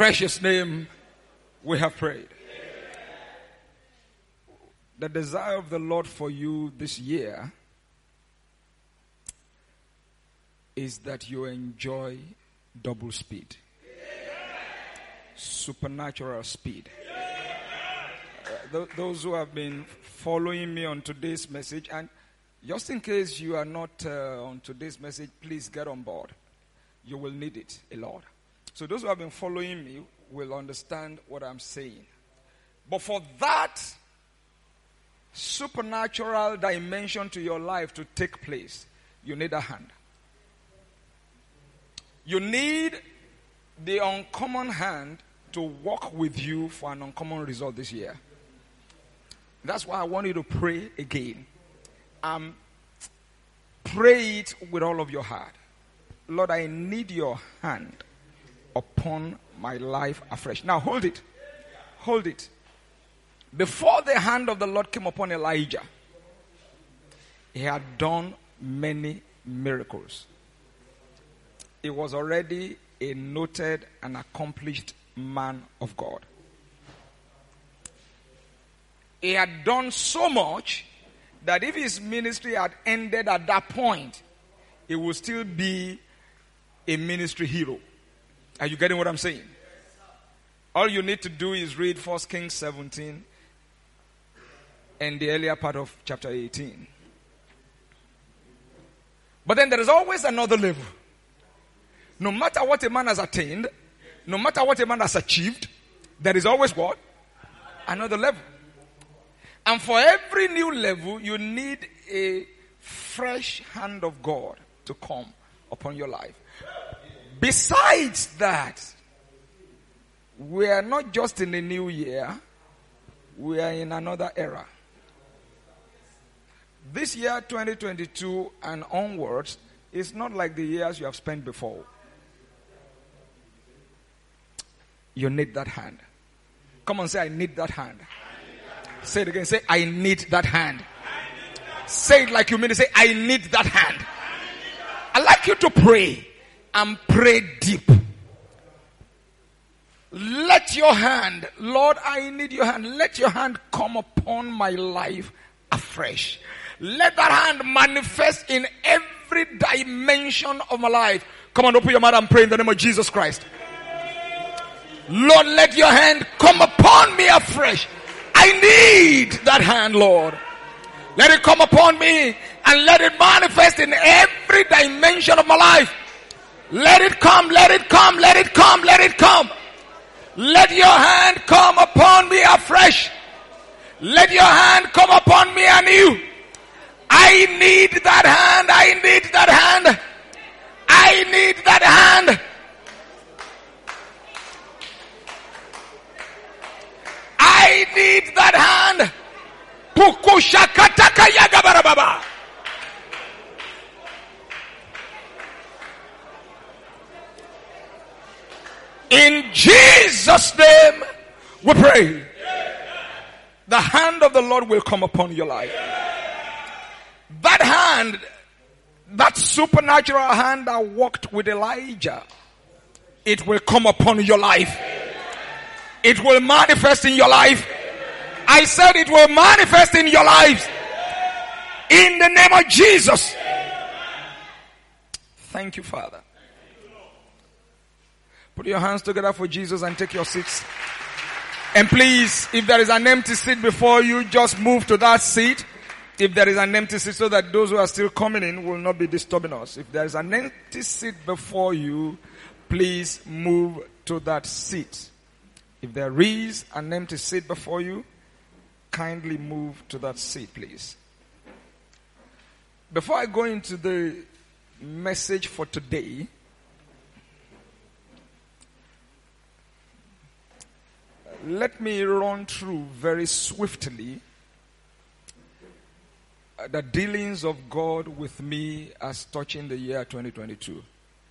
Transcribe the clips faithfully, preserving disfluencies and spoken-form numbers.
precious name we have prayed. The desire of the Lord for you this year is that you enjoy double speed. Supernatural speed. Uh, th- those who have been following me on today's message, and just in case you are not uh, on today's message, please get on board. You will need it a lot. So those who have been following me will understand what I'm saying. But for that supernatural dimension to your life to take place, you need a hand. You need the uncommon hand to work with you for an uncommon result this year. That's why I want you to pray again. Um, pray it with all of your heart. Lord, I need your hand upon my life afresh. Now hold it. Hold it. Before the hand of the Lord came upon Elijah, he had done many miracles. He was already a noted and accomplished man of God. He had done so much that if his ministry had ended at that point, he would still be a ministry hero. Are you getting what I'm saying? All you need to do is read First Kings seventeen and the earlier part of chapter eighteen. But then there is always another level. No matter what a man has attained, no matter what a man has achieved, there is always what? Another level. And for every new level, you need a fresh hand of God to come upon your life. Besides that, we are not just in a new year, we are in another era. This year, twenty twenty-two and onwards, is not like the years you have spent before. You need that hand. Come on, say, I need that hand. Say it again. Say, I need that hand. Say it like you mean it. Say, I need that hand. I'd like you to pray and pray deep. Let your hand, Lord, I need your hand. Let your hand come upon my life afresh. Let that hand manifest in every dimension of my life. Come on, open your mouth and pray in the name of Jesus Christ. Lord, let your hand come upon me afresh. I need that hand, Lord. Let it come upon me and let it manifest in every dimension of my life. Let it come, let it come, let it come, let it come. Let your hand come upon me afresh. Let your hand come upon me anew. I need that hand, I need that hand. I need that hand. I need that hand. Pukushakataka yagabarababa. In Jesus' name we pray. The hand of the Lord will come upon your life. That hand, that supernatural hand that walked with Elijah, it will come upon your life. It will manifest in your life. I said it will manifest in your lives. In the name of Jesus. Thank you, Father. Put your hands together for Jesus and take your seats. And please, if there is an empty seat before you, just move to that seat. If there is an empty seat, so that those who are still coming in will not be disturbing us. If there is an empty seat before you, please move to that seat. If there is an empty seat before you, kindly move to that seat, please. Before I go into the message for today, let me run through very swiftly the dealings of God with me as touching the year twenty twenty-two.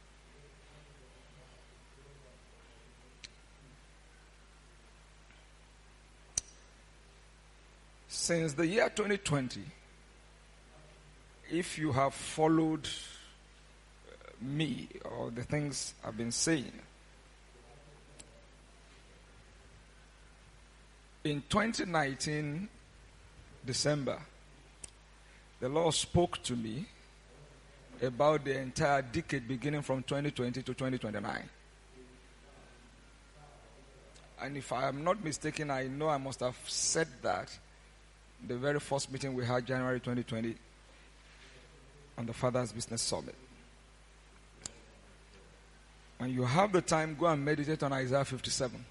Since the year twenty twenty, if you have followed me or the things I've been saying, in twenty nineteen, December, the Lord spoke to me about the entire decade beginning from twenty twenty to twenty twenty-nine. And if I am not mistaken, I know I must have said that the very first meeting we had, January twenty twenty, on the Father's Business Summit. When you have the time, go and meditate on Isaiah fifty-seven.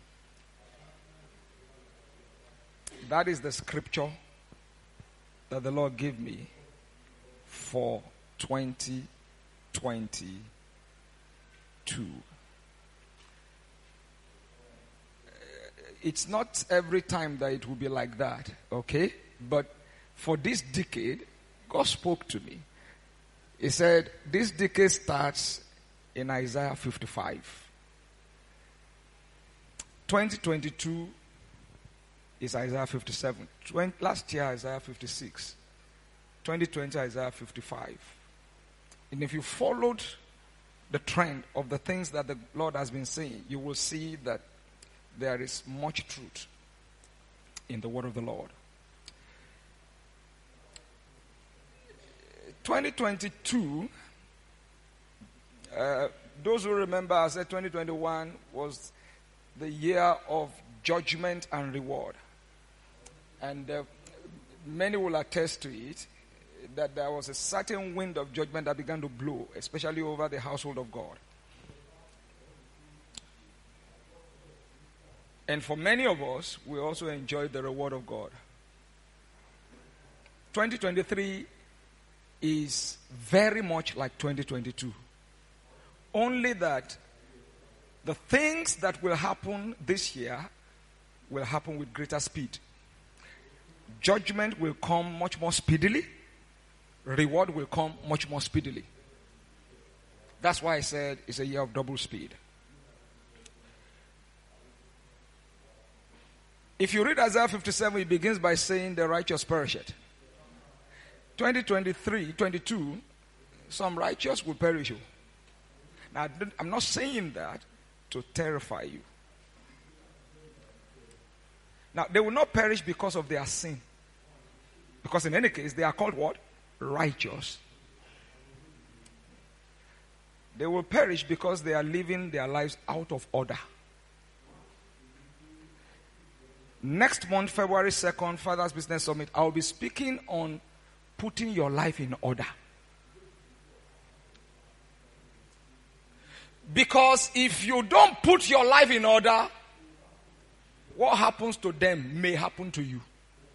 That is the scripture that the Lord gave me for twenty twenty-two. It's not every time that it will be like that, okay? But for this decade, God spoke to me. He said, this decade starts in Isaiah fifty-five. twenty twenty-two is Isaiah fifty-seven. twenty, last year, Isaiah fifty-six. twenty twenty, Isaiah fifty-five. And if you followed the trend of the things that the Lord has been saying, you will see that there is much truth in the word of the Lord. twenty twenty-two, uh, those who remember, I said twenty twenty-one was the year of judgment and reward. And uh, many will attest to it, that there was a certain wind of judgment that began to blow, especially over the household of God. And for many of us, we also enjoyed the reward of God. twenty twenty-three is very much like twenty twenty-two. Only that the things that will happen this year will happen with greater speed. Judgment will come much more speedily. Reward will come much more speedily. That's why I said it's a year of double speed. If you read Isaiah fifty-seven, it begins by saying the righteous perisheth. twenty twenty-three, twenty-two, some righteous will perish. Now, I'm not saying that to terrify you. Now, they will not perish because of their sin. Because in any case, they are called what? Righteous. They will perish because they are living their lives out of order. Next month, February second, Father's Business Summit, I will be speaking on putting your life in order. Because if you don't put your life in order, what happens to them may happen to you.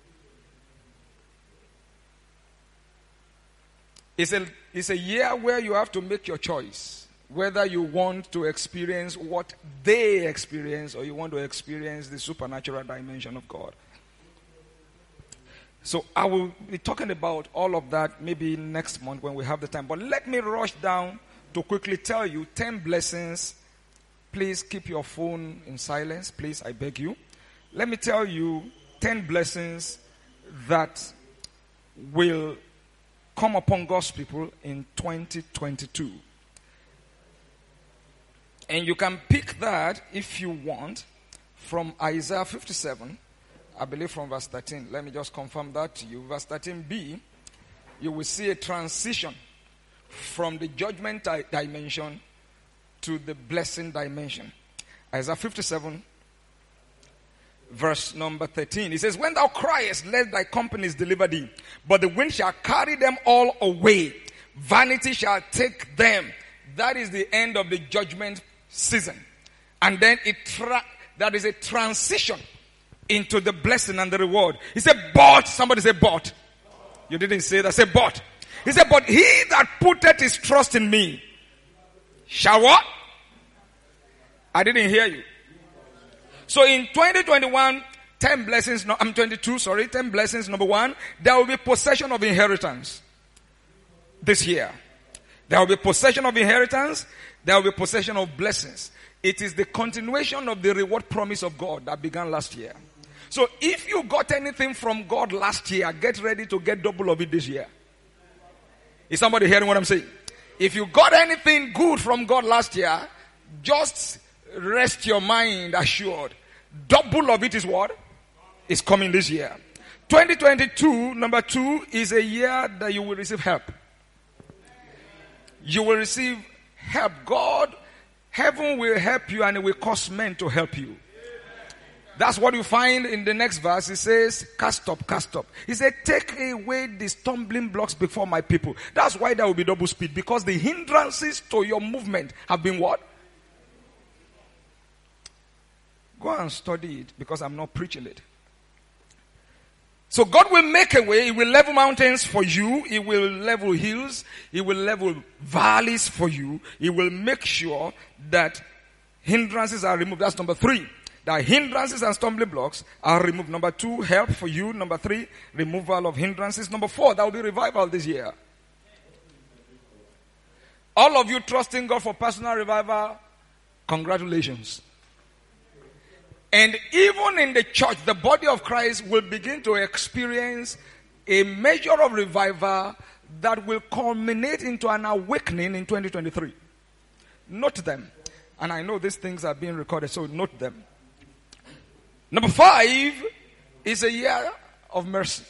It's a, it's a year where you have to make your choice. Whether you want to experience what they experience or you want to experience the supernatural dimension of God. So I will be talking about all of that maybe next month when we have the time. But let me rush down to quickly tell you ten blessings. Please keep your phone in silence. Please, I beg you. Let me tell you ten blessings that will come upon God's people in twenty twenty-two. And you can pick that, if you want, from Isaiah fifty-seven, I believe from verse thirteen. Let me just confirm that to you. Verse thirteen b, you will see a transition from the judgment di- dimension to the blessing dimension. Isaiah fifty-seven, verse number thirteen. It says, when thou criest, let thy companies deliver thee, but the wind shall carry them all away. Vanity shall take them. That is the end of the judgment season. And then it tra- that is a transition into the blessing and the reward. He said, but, somebody say, but. You didn't say that, say, but. He said, but he that putteth his trust in me shall what? I didn't hear you. So in twenty twenty-one, ten blessings, no, I'm twenty-two, sorry, ten blessings. Number one, there will be possession of inheritance this year. There will be possession of inheritance. There will be possession of blessings. It is the continuation of the reward promise of God that began last year. So if you got anything from God last year, get ready to get double of it this year. Is somebody hearing what I'm saying? If you got anything good from God last year, just rest your mind assured. Double of it is what? is coming this year. twenty twenty-two, number two, is a year that you will receive help. You will receive help. God, heaven will help you and it will cause men to help you. That's what you find in the next verse. It says, cast up, cast up. He said, take away the stumbling blocks before my people. That's why there will be double speed. Because the hindrances to your movement have been what? Go and study it because I'm not preaching it. So God will make a way. He will level mountains for you. He will level hills. He will level valleys for you. He will make sure that hindrances are removed. That's number three. That hindrances and stumbling blocks are removed. Number two, help for you. Number three, removal of hindrances. Number four, there will be revival this year. All of you trusting God for personal revival, congratulations. And even in the church, the body of Christ will begin to experience a measure of revival that will culminate into an awakening in twenty twenty-three. Note them. And I know these things are being recorded, so note them. Number five is a year of mercy.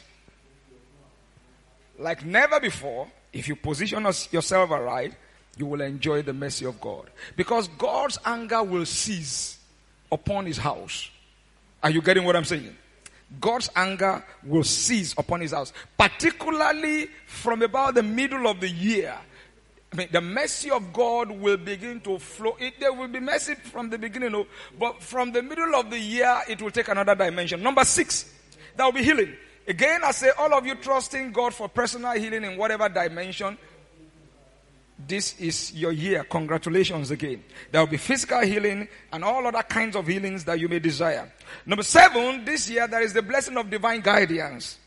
Like never before, if you position yourself aright, you will enjoy the mercy of God. Because God's anger will cease upon his house. Are you getting what I'm saying? God's anger will cease upon his house. Particularly from about the middle of the year. I mean, the mercy of God will begin to flow. It, there will be mercy from the beginning, no, but from the middle of the year, it will take another dimension. Number six, there will be healing. Again, I say, all of you trusting God for personal healing in whatever dimension, this is your year. Congratulations again. There will be physical healing and all other kinds of healings that you may desire. Number seven, this year, there is the blessing of divine guidance.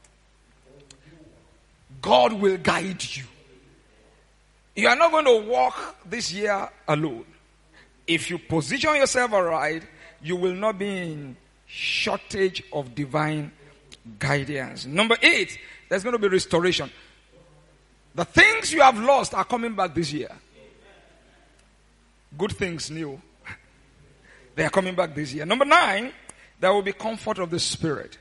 God will guide you. You are not going to walk this year alone. If you position yourself aright, you will not be in shortage of divine guidance. Number eight, there's going to be restoration. The things you have lost are coming back this year. Good things new. They are coming back this year. Number nine, there will be comfort of the Spirit.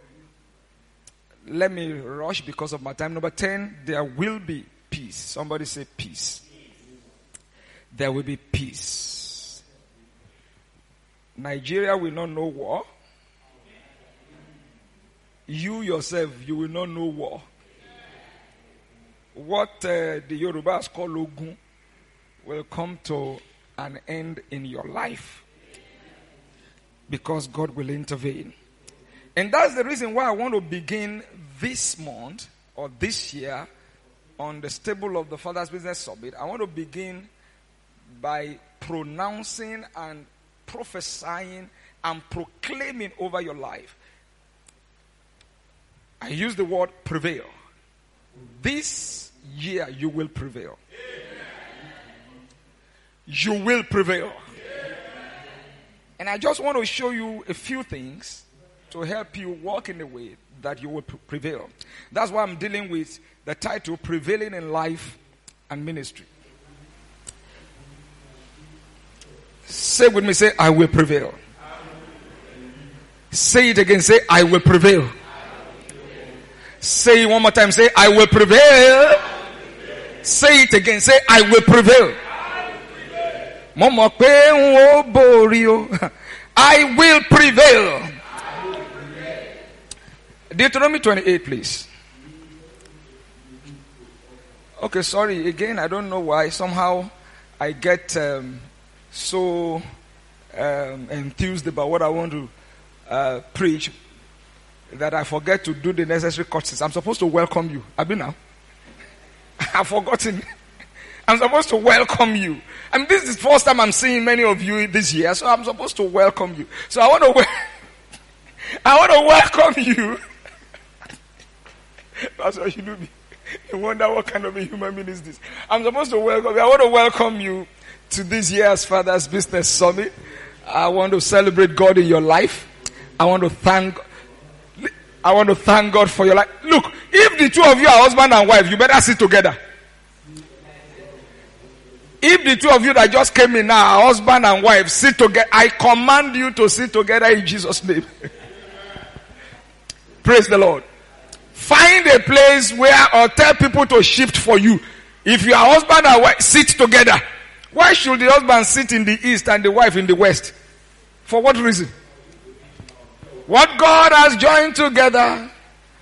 Let me rush because of my time. Number ten, there will be peace. Somebody say peace. There will be peace. Nigeria will not know war. You yourself, you will not know war. What uh, the Yorubas call Ogun will come to an end in your life. Because God will intervene. And that's the reason why I want to begin this month or this year on the stable of the Father's Business Summit. I want to begin by pronouncing and prophesying and proclaiming over your life. I use the word prevail. This year you will prevail. You will prevail. And I just want to show you a few things to help you walk in a way that you will prevail. That's why I'm dealing with the title, Prevailing in Life and Ministry. Say with me, say, I will prevail. I will prevail. Say it again, say, I will prevail. I will prevail. Say it one more time, say, I will prevail. I will prevail. Say it again, say, I will prevail. I will prevail. I will prevail. Deuteronomy twenty-eight, please. Okay, sorry. Again, I don't know why. Somehow I get um, so um, enthused about what I want to uh, preach that I forget to do the necessary courtesies. I'm supposed to welcome you. I've been now. I've forgotten. I'm supposed to welcome you. I mean, this is the first time I'm seeing many of you this year, so I'm supposed to welcome you. So I want to, wel- I want to welcome you. That's what you do. You wonder what kind of a human being is this. I'm supposed to welcome you. I want to welcome you to this year's Father's Business Summit. I want to celebrate God in your life. I want to thank I want to thank God for your life. Look, if the two of you are husband and wife, you better sit together. If the two of you that just came in now are husband and wife, sit together. I command you to sit together in Jesus' name. Praise the Lord. Find a place where, or tell people to shift for you. If your husband and wife sit together, why should the husband sit in the east and the wife in the west? For what reason? What God has joined together.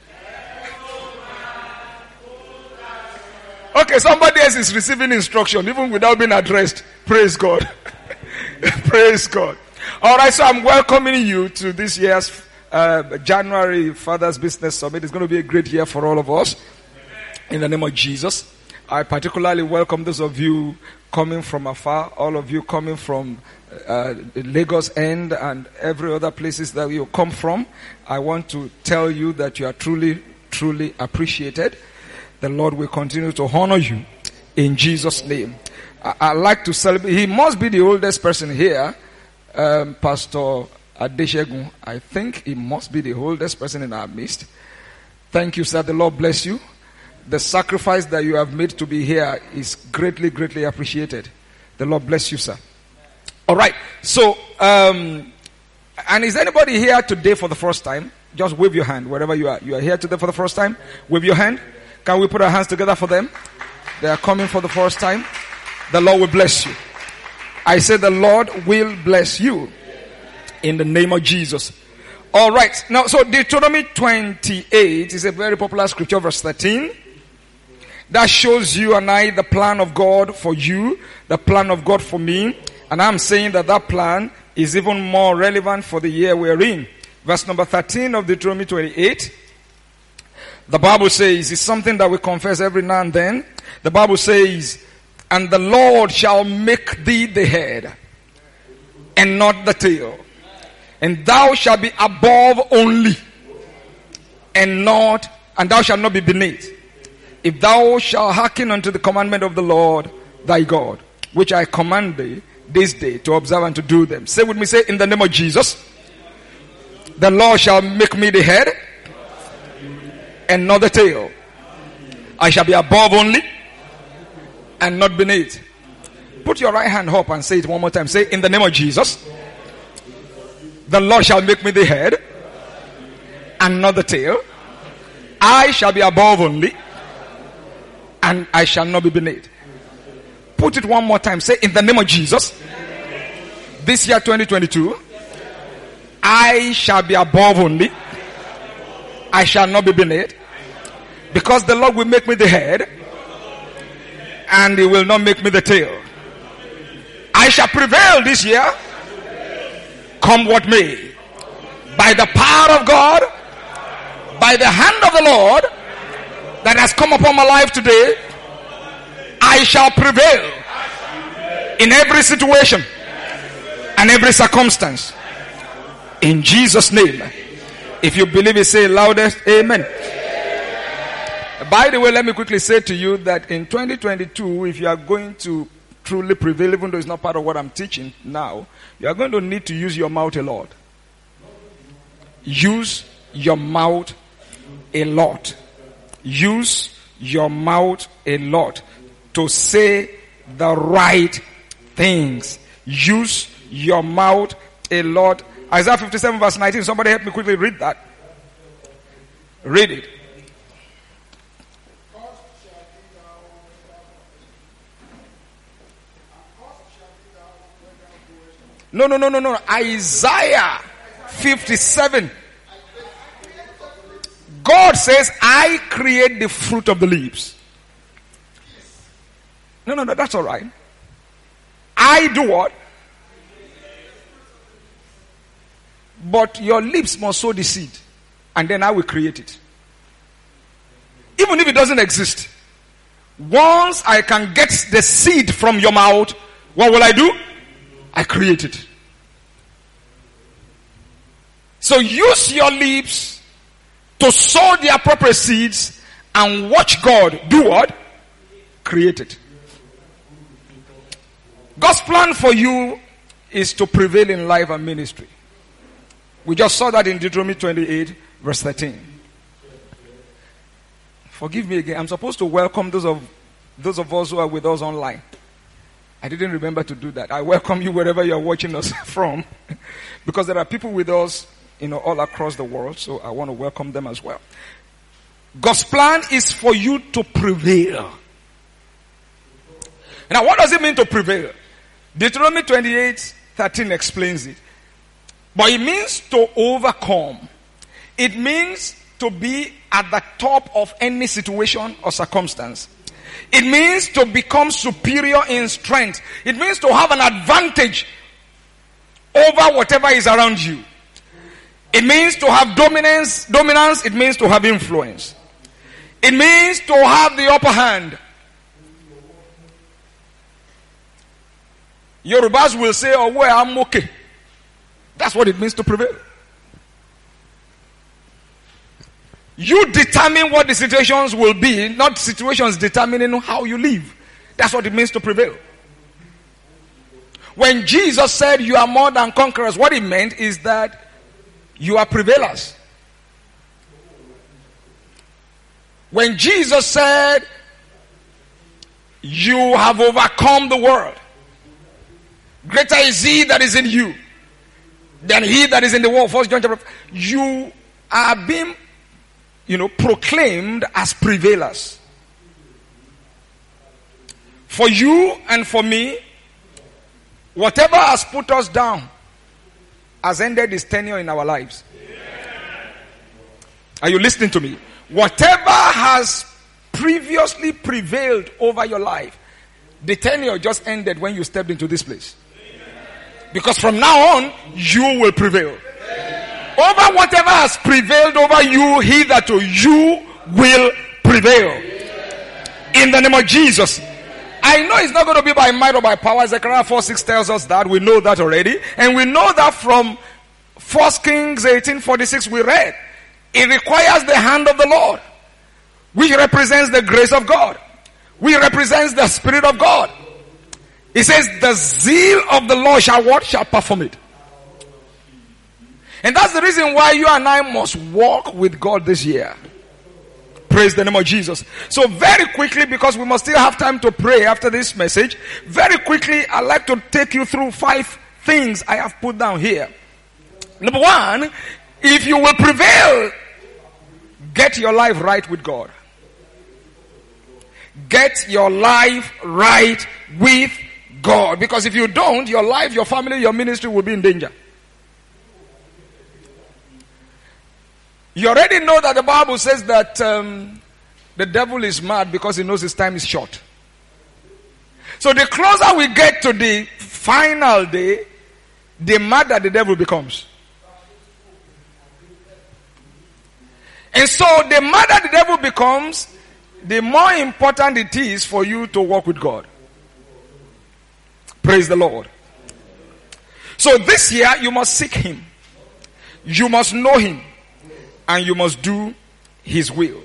Okay, somebody else is receiving instruction even without being addressed. Praise God. Praise God. Alright, so I'm welcoming you to this year's uh, January Father's Business Summit. It's going to be a great year for all of us. In the name of Jesus. I particularly welcome those of you coming from afar, all of you coming from uh, Lagos end and every other places that you come from. I want to tell you that you are truly, truly appreciated. The Lord will continue to honor you in Jesus' name. I, I like to celebrate. He must be the oldest person here, um, Pastor Adeshegun. I think he must be the oldest person in our midst. Thank you, sir. The Lord bless you. The sacrifice that you have made to be here is greatly, greatly appreciated. The Lord bless you, sir. All right. So, um, and is anybody here today for the first time? Just wave your hand wherever you are. You are here today for the first time? Wave your hand. Can we put our hands together for them? They are coming for the first time. The Lord will bless you. I say the Lord will bless you in the name of Jesus. All right. Now, so Deuteronomy twenty-eight is a very popular scripture, verse thirteen. That shows you and I the plan of God for you, the plan of God for me. And I'm saying that that plan is even more relevant for the year we're in. Verse number thirteen of Deuteronomy twenty-eight. The Bible says, it's something that we confess every now and then. The Bible says, and the Lord shall make thee the head and not the tail. And thou shalt be above only and not, and thou shalt not be beneath. If thou shalt hearken unto the commandment of the Lord thy God, which I command thee this day to observe and to do them. Say with me, say, in the name of Jesus, the Lord shall make me the head and not the tail. I shall be above only and not beneath. Put your right hand up and say it one more time. Say, in the name of Jesus, the Lord shall make me the head and not the tail. I shall be above only and I shall not be beneath. Put it one more time. Say, in the name of Jesus, this year twenty twenty-two, I shall be above only. I shall not be beneath. Because the Lord will make me the head and He will not make me the tail. I shall prevail this year, come what may. By the power of God, by the hand of the Lord that has come upon my life today, I shall prevail in every situation and every circumstance. In Jesus' name. If you believe it, say loudest, amen. By the way, let me quickly say to you that in twenty twenty-two, if you are going to truly prevail, even though it's not part of what I'm teaching now, you are going to need to use your mouth a lot. Use your mouth a lot. Use your mouth a lot to say the right things. Use your mouth a lot. Isaiah fifty-seven verse nineteen. Somebody help me quickly read that. Read it. No, no, no, no, no. Isaiah fifty-seven. God says, I create the fruit of the lips. No, no, no, that's all right. I do what? But your lips must sow the seed. And then I will create it. Even if it doesn't exist. Once I can get the seed from your mouth, what will I do? I create it. So use your lips to sow the appropriate seeds and watch God do what? Create it. God's plan for you is to prevail in life and ministry. We just saw that in Deuteronomy twenty-eight verse thirteen. Forgive me again. I'm supposed to welcome those of those of us who are with us online. I didn't remember to do that. I welcome you wherever you are watching us from. Because there are people with us you know, all across the world, so I want to welcome them as well. God's plan is for you to prevail. Now, what does it mean to prevail? Deuteronomy twenty-eight thirteen explains it. But it means to overcome. It means to be at the top of any situation or circumstance. It means to become superior in strength. It means to have an advantage over whatever is around you. It means to have dominance, dominance. It means to have influence. It means to have the upper hand. Yorubas will say, oh, well, I'm okay. That's what it means to prevail. You determine what the situations will be, not situations determining how you live. That's what it means to prevail. When Jesus said you are more than conquerors, what it meant is that you are prevailers. When Jesus said you have overcome the world, greater is he that is in you than he that is in the world. First John chapter five. You are being, you know, proclaimed as prevailers. For you and for me, whatever has put us down has ended its tenure in our lives. Are you listening to me? Whatever has previously prevailed over your life, the tenure just ended when you stepped into this place. Because from now on, you will prevail. Over whatever has prevailed over you, hitherto, you will prevail. In the name of Jesus. I know it's not going to be by might or by power. Zechariah four six tells us that. We know that already. And we know that from First Kings eighteen forty-six we read. It requires the hand of the Lord, which represents the grace of God, which represents the Spirit of God. It says, the zeal of the Lord shall what? Shall perform it. And that's the reason why you and I must walk with God this year. Praise the name of Jesus. So very quickly, because we must still have time to pray after this message, very quickly, I'd like to take you through five things I have put down here. Number one, if you will prevail, get your life right with God. Get your life right with God. Because if you don't, your life, your family, your ministry will be in danger. You already know that the Bible says that um, the devil is mad because he knows his time is short. So the closer we get to the final day, the madder the devil becomes. And so the madder the devil becomes, the more important it is for you to walk with God. Praise the Lord. So this year you must seek him. You must know him. And you must do his will.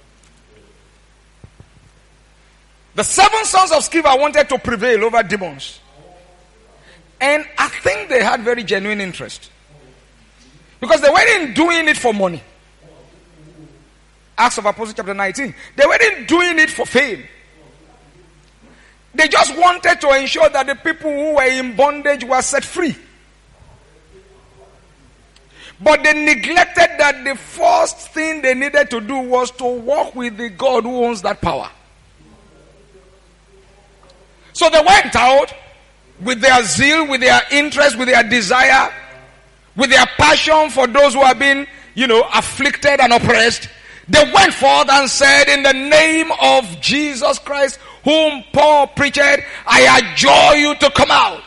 The seven sons of Sceva wanted to prevail over demons. And I think they had very genuine interest. Because they weren't doing it for money. Acts of Apostles chapter nineteen. They weren't doing it for fame. They just wanted to ensure that the people who were in bondage were set free. But they neglected that the first thing they needed to do was to walk with the God who owns that power. So they went out with their zeal, with their interest, with their desire, with their passion for those who have been, you know, afflicted and oppressed. They went forth and said, in the name of Jesus Christ, whom Paul preached, I adjure you to come out.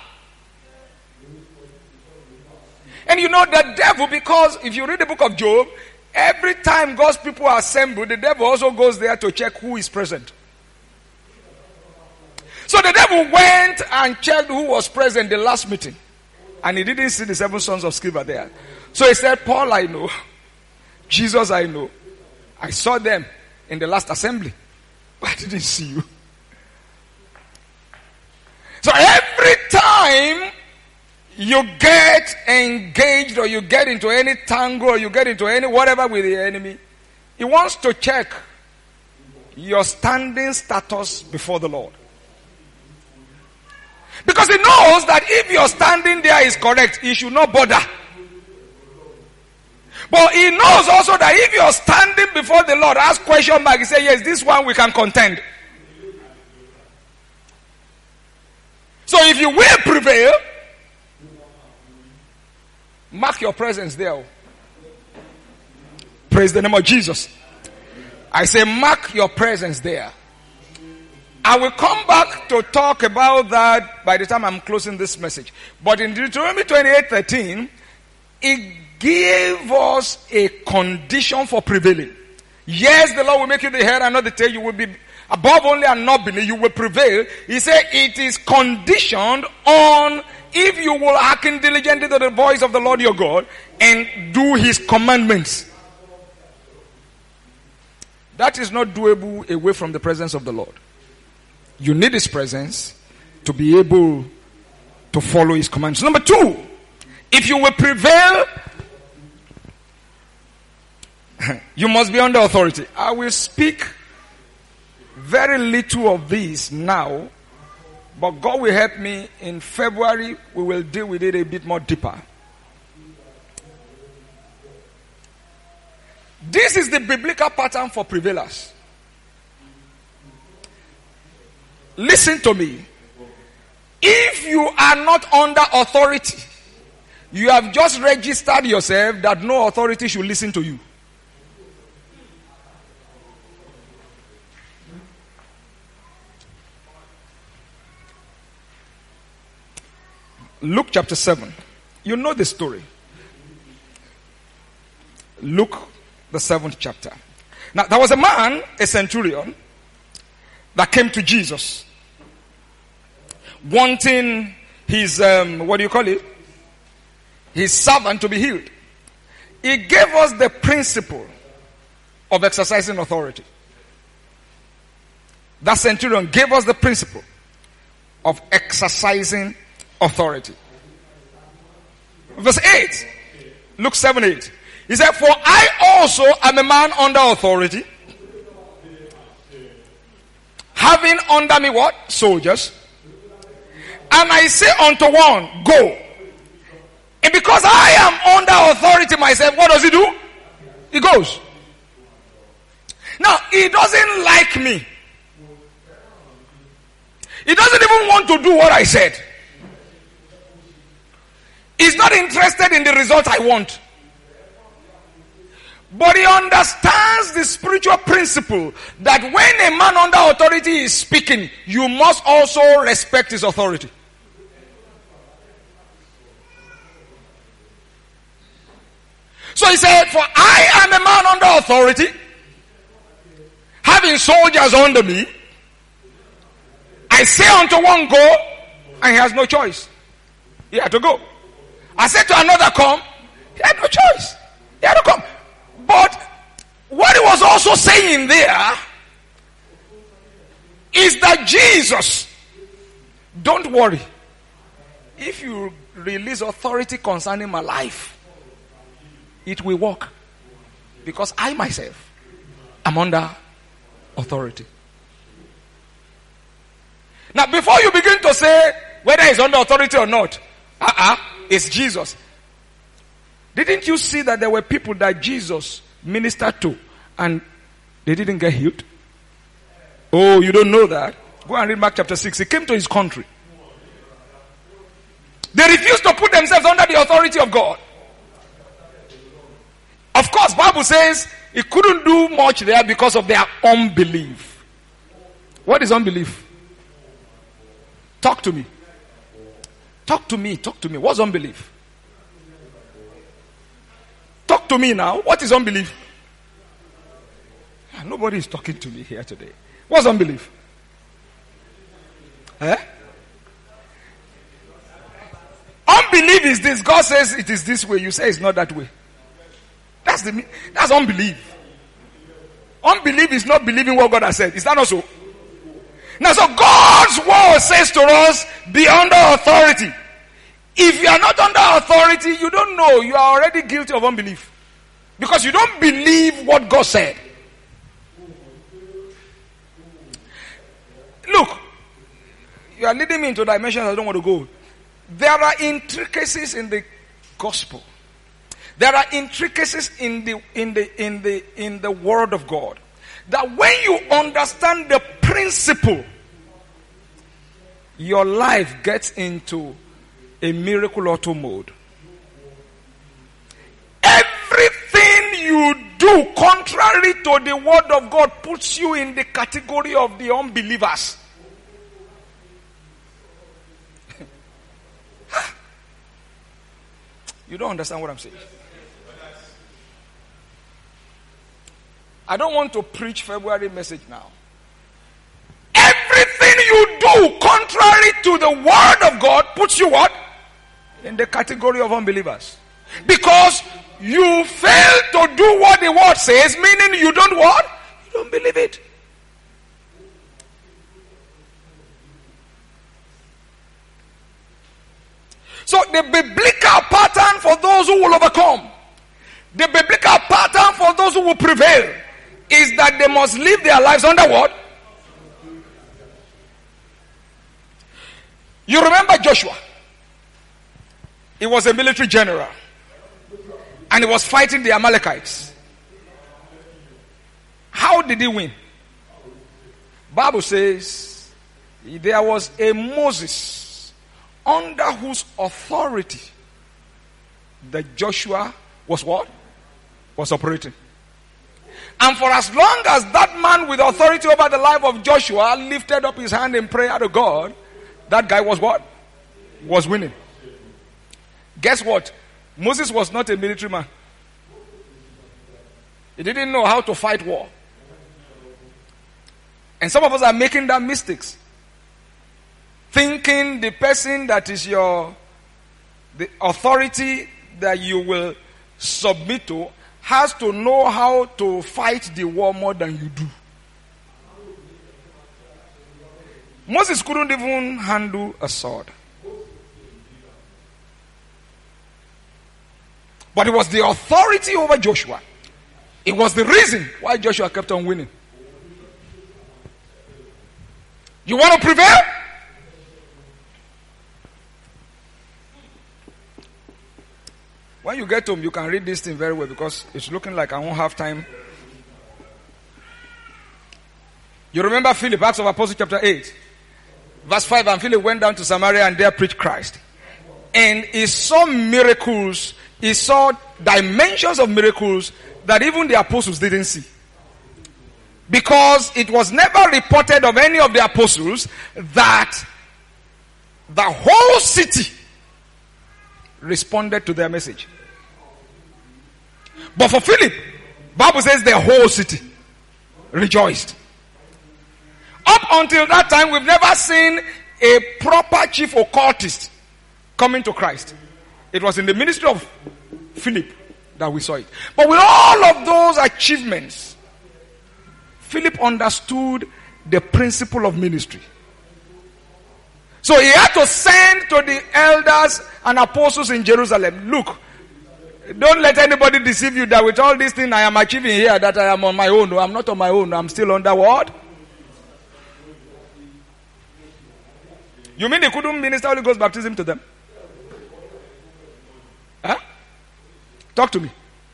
And you know the devil, because if you read the book of Job, every time God's people are assembled, the devil also goes there to check who is present. So the devil went and checked who was present the last meeting. And he didn't see the seven sons of Sceva there. So he said, Paul I know. Jesus I know. I saw them in the last assembly. But I didn't see you. So every time you get engaged or you get into any tangle or you get into any whatever with the enemy, he wants to check your standing status before the Lord. Because he knows that if your standing there is correct, he should not bother. But he knows also that if you're standing before the Lord, ask question mark, he say, yes, this one we can contend. So if you will prevail, mark your presence there. Praise the name of Jesus. I say mark your presence there. I will come back to talk about that by the time I'm closing this message. But in Deuteronomy twenty-eight thirteen, it gave us a condition for prevailing. Yes, the Lord will make you the head and not the tail. You will be above only and not beneath. You will prevail. He said it is conditioned on if you will hearken diligently to the voice of the Lord your God and do his commandments. That is not doable away from the presence of the Lord. You need his presence to be able to follow his commands. Number two, if you will prevail, you must be under authority. I will speak very little of this now, but God will help me. In February, we will deal with it a bit more deeper. This is the biblical pattern for prevailers. Listen to me. If you are not under authority, you have just registered yourself that no authority should listen to you. Luke chapter seven. You know the story. Luke, the seventh chapter. Now, there was a man, a centurion, that came to Jesus, wanting his, um, what do you call it? His servant to be healed. He gave us the principle of exercising authority. That centurion gave us the principle of exercising authority. Verse eight. Luke seven eight. He said, for I also am a man under authority, having under me what? Soldiers. And I say unto one, go. And because I am under authority myself, what does he do? He goes. Now, he doesn't like me. He doesn't even want to do what I said. He's not interested in the result I want. But he understands the spiritual principle that when a man under authority is speaking, you must also respect his authority. So he said, for I am a man under authority, having soldiers under me. I say unto one, go, and he has no choice. He had to go. I said to another, come. He had no choice. He had to come. But what he was also saying there is that Jesus, don't worry. If you release authority concerning my life, it will work. Because I myself am under authority. Now, before you begin to say whether he's under authority or not, uh-uh, it's Jesus. Didn't you see that there were people that Jesus ministered to and they didn't get healed? Oh, you don't know that? Go and read Mark chapter six. He came to his country. They refused to put themselves under the authority of God. Of course, Bible says he couldn't do much there because of their unbelief. What is unbelief? Talk to me. Talk to me. Talk to me. What's unbelief? Talk to me now. What is unbelief? Nobody is talking to me here today. What's unbelief? Eh? Unbelief is this. God says it is this way. You say it's not that way. That's the that's unbelief. Unbelief is not believing what God has said. Is that not so? Now, so God's word says to us, be under authority. If you are not under authority, you don't know. You are already guilty of unbelief. Because you don't believe what God said. Look, you are leading me into dimensions I don't want to go. There are intricacies in the gospel. There are intricacies in the in the in the in the word of God that when you understand the principle, your life gets into a miracle auto mode. Everything you do contrary to the word of God puts you in the category of the unbelievers. You don't understand what I'm saying. I don't want to preach February message now. Everything you do contrary to the word of God puts you what? In the category of unbelievers. Because you fail to do what the word says, meaning you don't what? You don't believe it. So the biblical pattern for those who will overcome, the biblical pattern for those who will prevail, is that they must live their lives under what? You remember Joshua? He was a military general. And he was fighting the Amalekites. How did he win? Bible says there was a Moses under whose authority that Joshua was what? Was operating. And for as long as that man with authority over the life of Joshua lifted up his hand in prayer to God, that guy was what? Was winning. Guess what? Moses was not a military man. He didn't know how to fight war. And some of us are making that mistakes. Thinking the person that is your, the authority that you will submit to has to know how to fight the war more than you do. Moses couldn't even handle a sword. But it was the authority over Joshua. It was the reason why Joshua kept on winning. You want to prevail? When you get home, you can read this thing very well because it's looking like I won't have time. You remember Philip, Acts of Apostles chapter eight. Verse five, and Philip went down to Samaria and there preached Christ. And he saw miracles, he saw dimensions of miracles that even the apostles didn't see. Because it was never reported of any of the apostles that the whole city responded to their message. But for Philip, Bible says the whole city rejoiced. Up until that time, we've never seen a proper chief occultist coming to Christ. It was in the ministry of Philip that we saw it. But with all of those achievements, Philip understood the principle of ministry. So he had to send to the elders and apostles in Jerusalem, look, don't let anybody deceive you that with all these things I am achieving here, that I am on my own. No, I'm not on my own. I'm still under what? You mean they couldn't minister Holy Ghost baptism to them? Huh? Talk to me.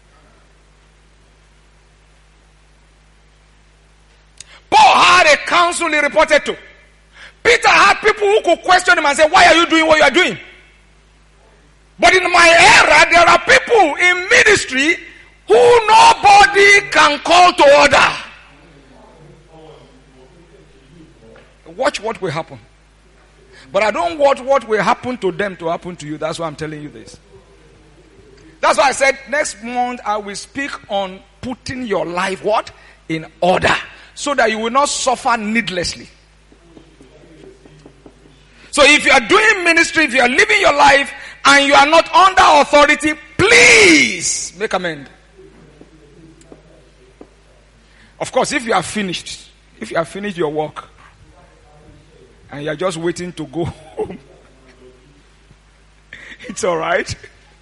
Paul had a council he reported to. Peter had people who could question him and say, why are you doing what you are doing? But in my era, there are people in ministry who nobody can call to order. Watch what will happen. But I don't want what will happen to them to happen to you. That's why I'm telling you this. That's why I said next month I will speak on putting your life what? In order. So that you will not suffer needlessly. So if you are doing ministry, if you are living your life and you are not under authority, please make amend. Of course, if you are finished, if you have finished your work and you are just waiting to go home, it's all right.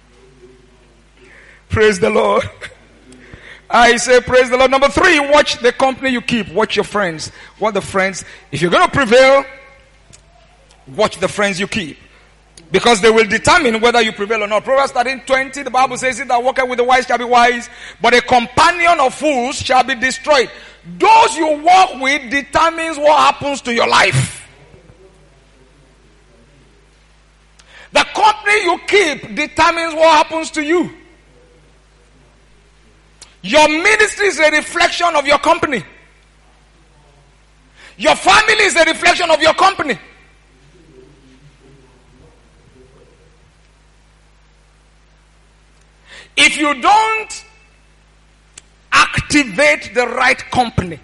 Praise the Lord. I say praise the Lord. Number three, watch the company you keep. Watch your friends. What the friends, if you're going to prevail, watch the friends you keep. Because they will determine whether you prevail or not. Proverbs thirteen twenty, the Bible says, it that walketh with the wise shall be wise, but a companion of fools shall be destroyed. Those you walk with determines what happens to your life. The company you keep determines what happens to you. Your ministry is a reflection of your company. Your family is a reflection of your company. If you don't activate the right company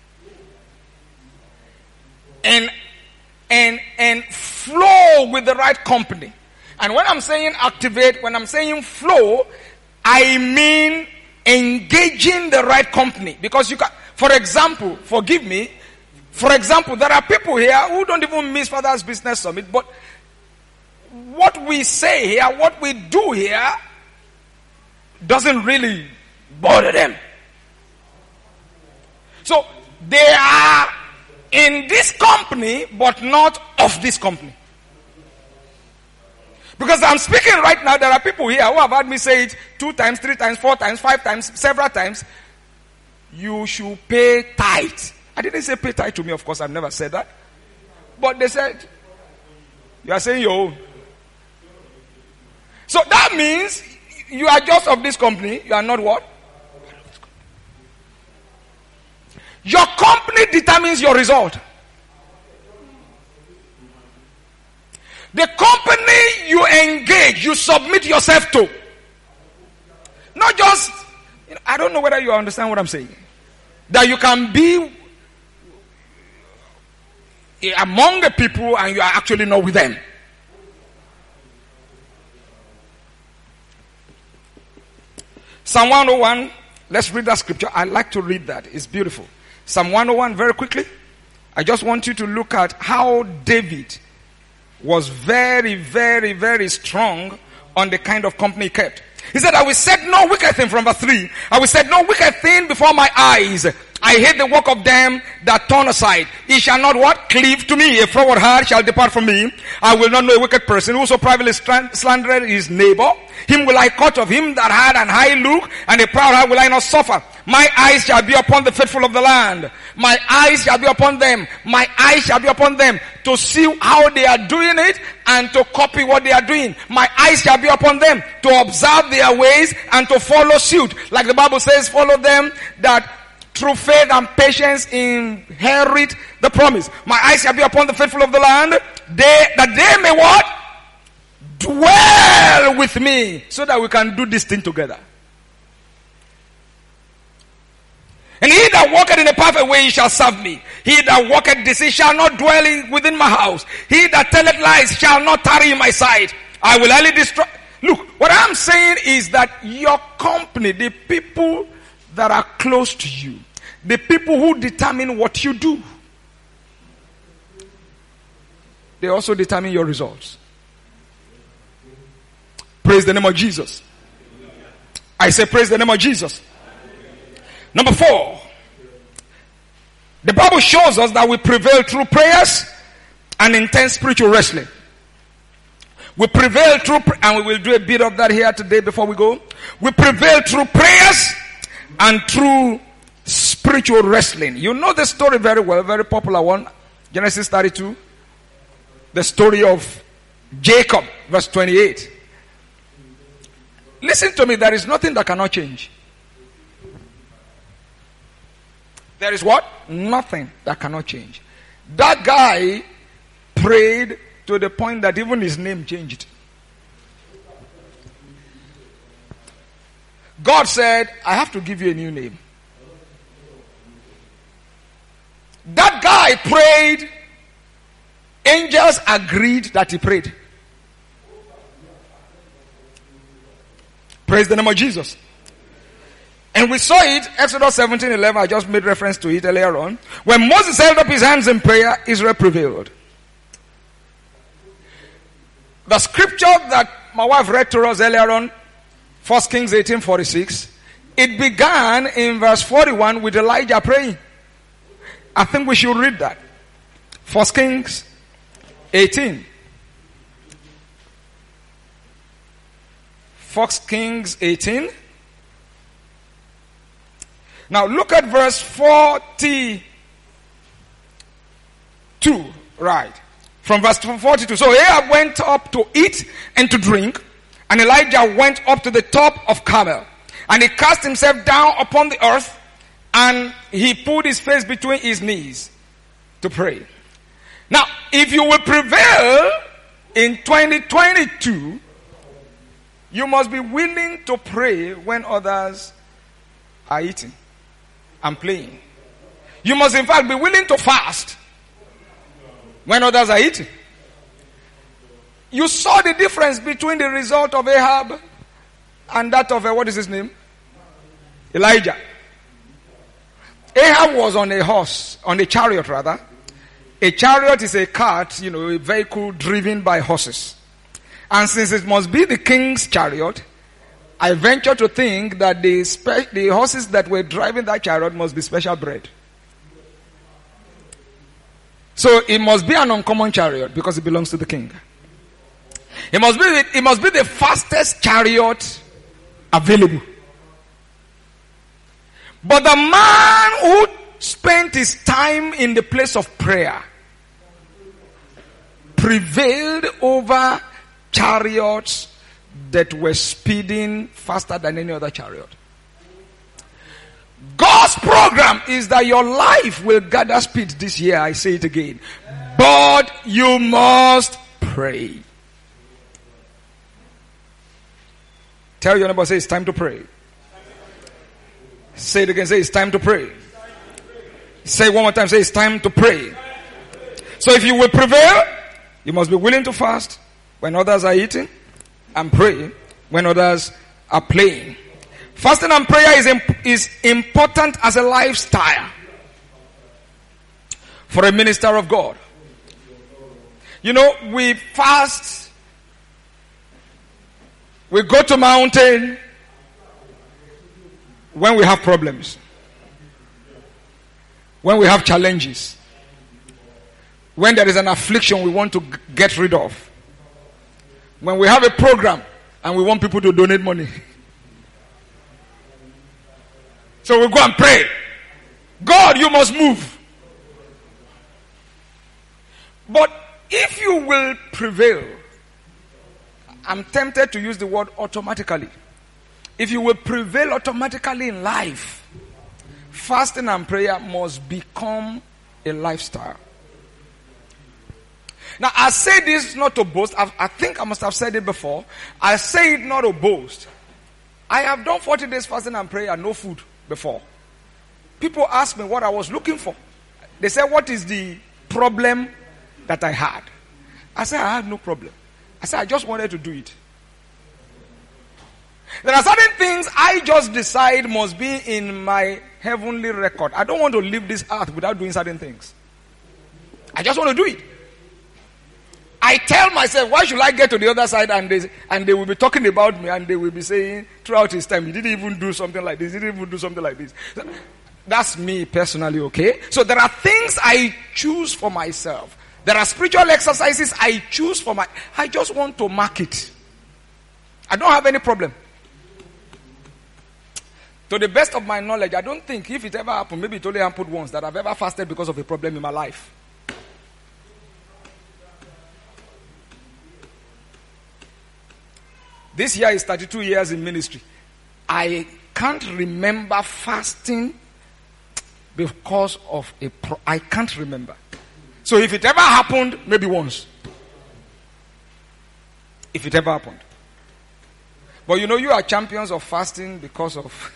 and and and flow with the right company, and when I'm saying activate, when I'm saying flow, I mean engaging the right company. Because you can, for example, forgive me, for example, there are people here who don't even miss Father's Business Summit, but what we say here, what we do here, doesn't really bother them. So they are in this company, but not of this company. Because I'm speaking right now, there are people here who have heard me say it two times, three times, four times, five times, several times. You should pay tithe. I didn't say pay tithe to me, of course, I've never said that. But they said, you are saying your own. So that means you are just of this company, you are not what? Your company determines your result. The company you engage, you submit yourself to. Not just, you know, I don't know whether you understand what I'm saying. That you can be among the people and you are actually not with them. Psalm one oh one, let's read that scripture. I like to read that. It's beautiful. Psalm one oh one, very quickly. I just want you to look at how David was very, very, very strong on the kind of company he kept. He said, I will set no wicked thing, from verse three. I will set no wicked thing before my eyes. I hate the work of them that turn aside. He shall not what? Cleave to me. A froward heart shall depart from me. I will not know a wicked person who so privately slandered his neighbor. Him will I cut off, him that had an high look, and a proud heart will I not suffer. My eyes shall be upon the faithful of the land. My eyes shall be upon them. My eyes shall be upon them to see how they are doing it and to copy what they are doing. My eyes shall be upon them to observe their ways and to follow suit. Like the Bible says, follow them that through faith and patience inherit the promise. My eyes shall be upon the faithful of the land, they, that they may what? Dwell with me, so that we can do this thing together. And he that walketh in a perfect way, he shall serve me. He that walketh deceit shall not dwell in, within my house. He that telleth lies shall not tarry in my sight. I will only destroy. Look, what I'm saying is that your company, the people that are close to you, the people who determine what you do, they also determine your results. Praise the name of Jesus. I say praise the name of Jesus. Number four, the Bible shows us that we prevail through prayers and intense spiritual wrestling. We prevail through, and we will do a bit of that here today before we go. We prevail through prayers and through spiritual wrestling. You know the story very well, very popular one. Genesis thirty-two. The story of Jacob, verse twenty-eight. Listen to me, there is nothing that cannot change. There is what? Nothing that cannot change. That guy prayed to the point that even his name changed. God said, I have to give you a new name. That guy prayed. Angels agreed that he prayed. Praise the name of Jesus. And we saw it, Exodus seventeen eleven, I just made reference to it earlier on. When Moses held up his hands in prayer, Israel prevailed. The scripture that my wife read to us earlier on, First Kings eighteen forty-six, it began in verse forty-one with Elijah praying. I think we should read that. First Kings eighteen First Kings eighteen. Now look at verse forty-two. Right. From verse forty-two. So Ahab went up to eat and to drink, and Elijah went up to the top of Carmel. And he cast himself down upon the earth, and he put his face between his knees to pray. Now, if you will prevail in twenty twenty-two, you must be willing to pray when others are eating and playing. You must in fact be willing to fast when others are eating. You saw the difference between the result of Ahab and that of, uh, what is his name? Elijah. Ahab was on a horse, on a chariot rather. A chariot is a cart, you know, a vehicle driven by horses. And since it must be the king's chariot, I venture to think that the, spe- the horses that were driving that chariot must be special bred. So it must be an uncommon chariot because it belongs to the king. It must be, it must be the fastest chariot available. But the man who spent his time in the place of prayer prevailed over chariots that were speeding faster than any other chariot. God's program is that your life will gather speed this year. I say it again. But you must pray. Tell your neighbor, say it's time to pray. Say it again, say it's time to pray. Say it one more time, say it's time to pray. So if you will prevail, you must be willing to fast when others are eating and pray when others are playing. Fasting and prayer is, imp- is important as a lifestyle for a minister of God. You know, we fast, we go to mountain when we have problems, when we have challenges, when there is an affliction we want to g- get rid of, when we have a program and we want people to donate money. So we go and pray. God, you must move. But if you will prevail, I'm tempted to use the word automatically. If you will prevail automatically in life, fasting and prayer must become a lifestyle. Now, I say this not to boast. I've, I think I must have said it before. I say it not to boast. I have done forty days fasting and prayer, no food before. People ask me what I was looking for. They say, what is the problem that I had? I said, I had no problem. I said, I just wanted to do it. There are certain things I just decide must be in my heavenly record. I don't want to leave this earth without doing certain things. I just want to do it. I tell myself, why should I get to the other side and they, and they will be talking about me and they will be saying throughout his time, he didn't even do something like this, he didn't even do something like this. That's me personally, okay? So there are things I choose for myself. There are spiritual exercises I choose for my, I just want to mark it. I don't have any problem. To the best of my knowledge, I don't think if it ever happened, maybe it only happened once, that I've ever fasted because of a problem in my life. This year is thirty-two years in ministry. I can't remember fasting because of a pro- I can't remember. So if it ever happened, maybe once. If it ever happened. But you know, you are champions of fasting because of...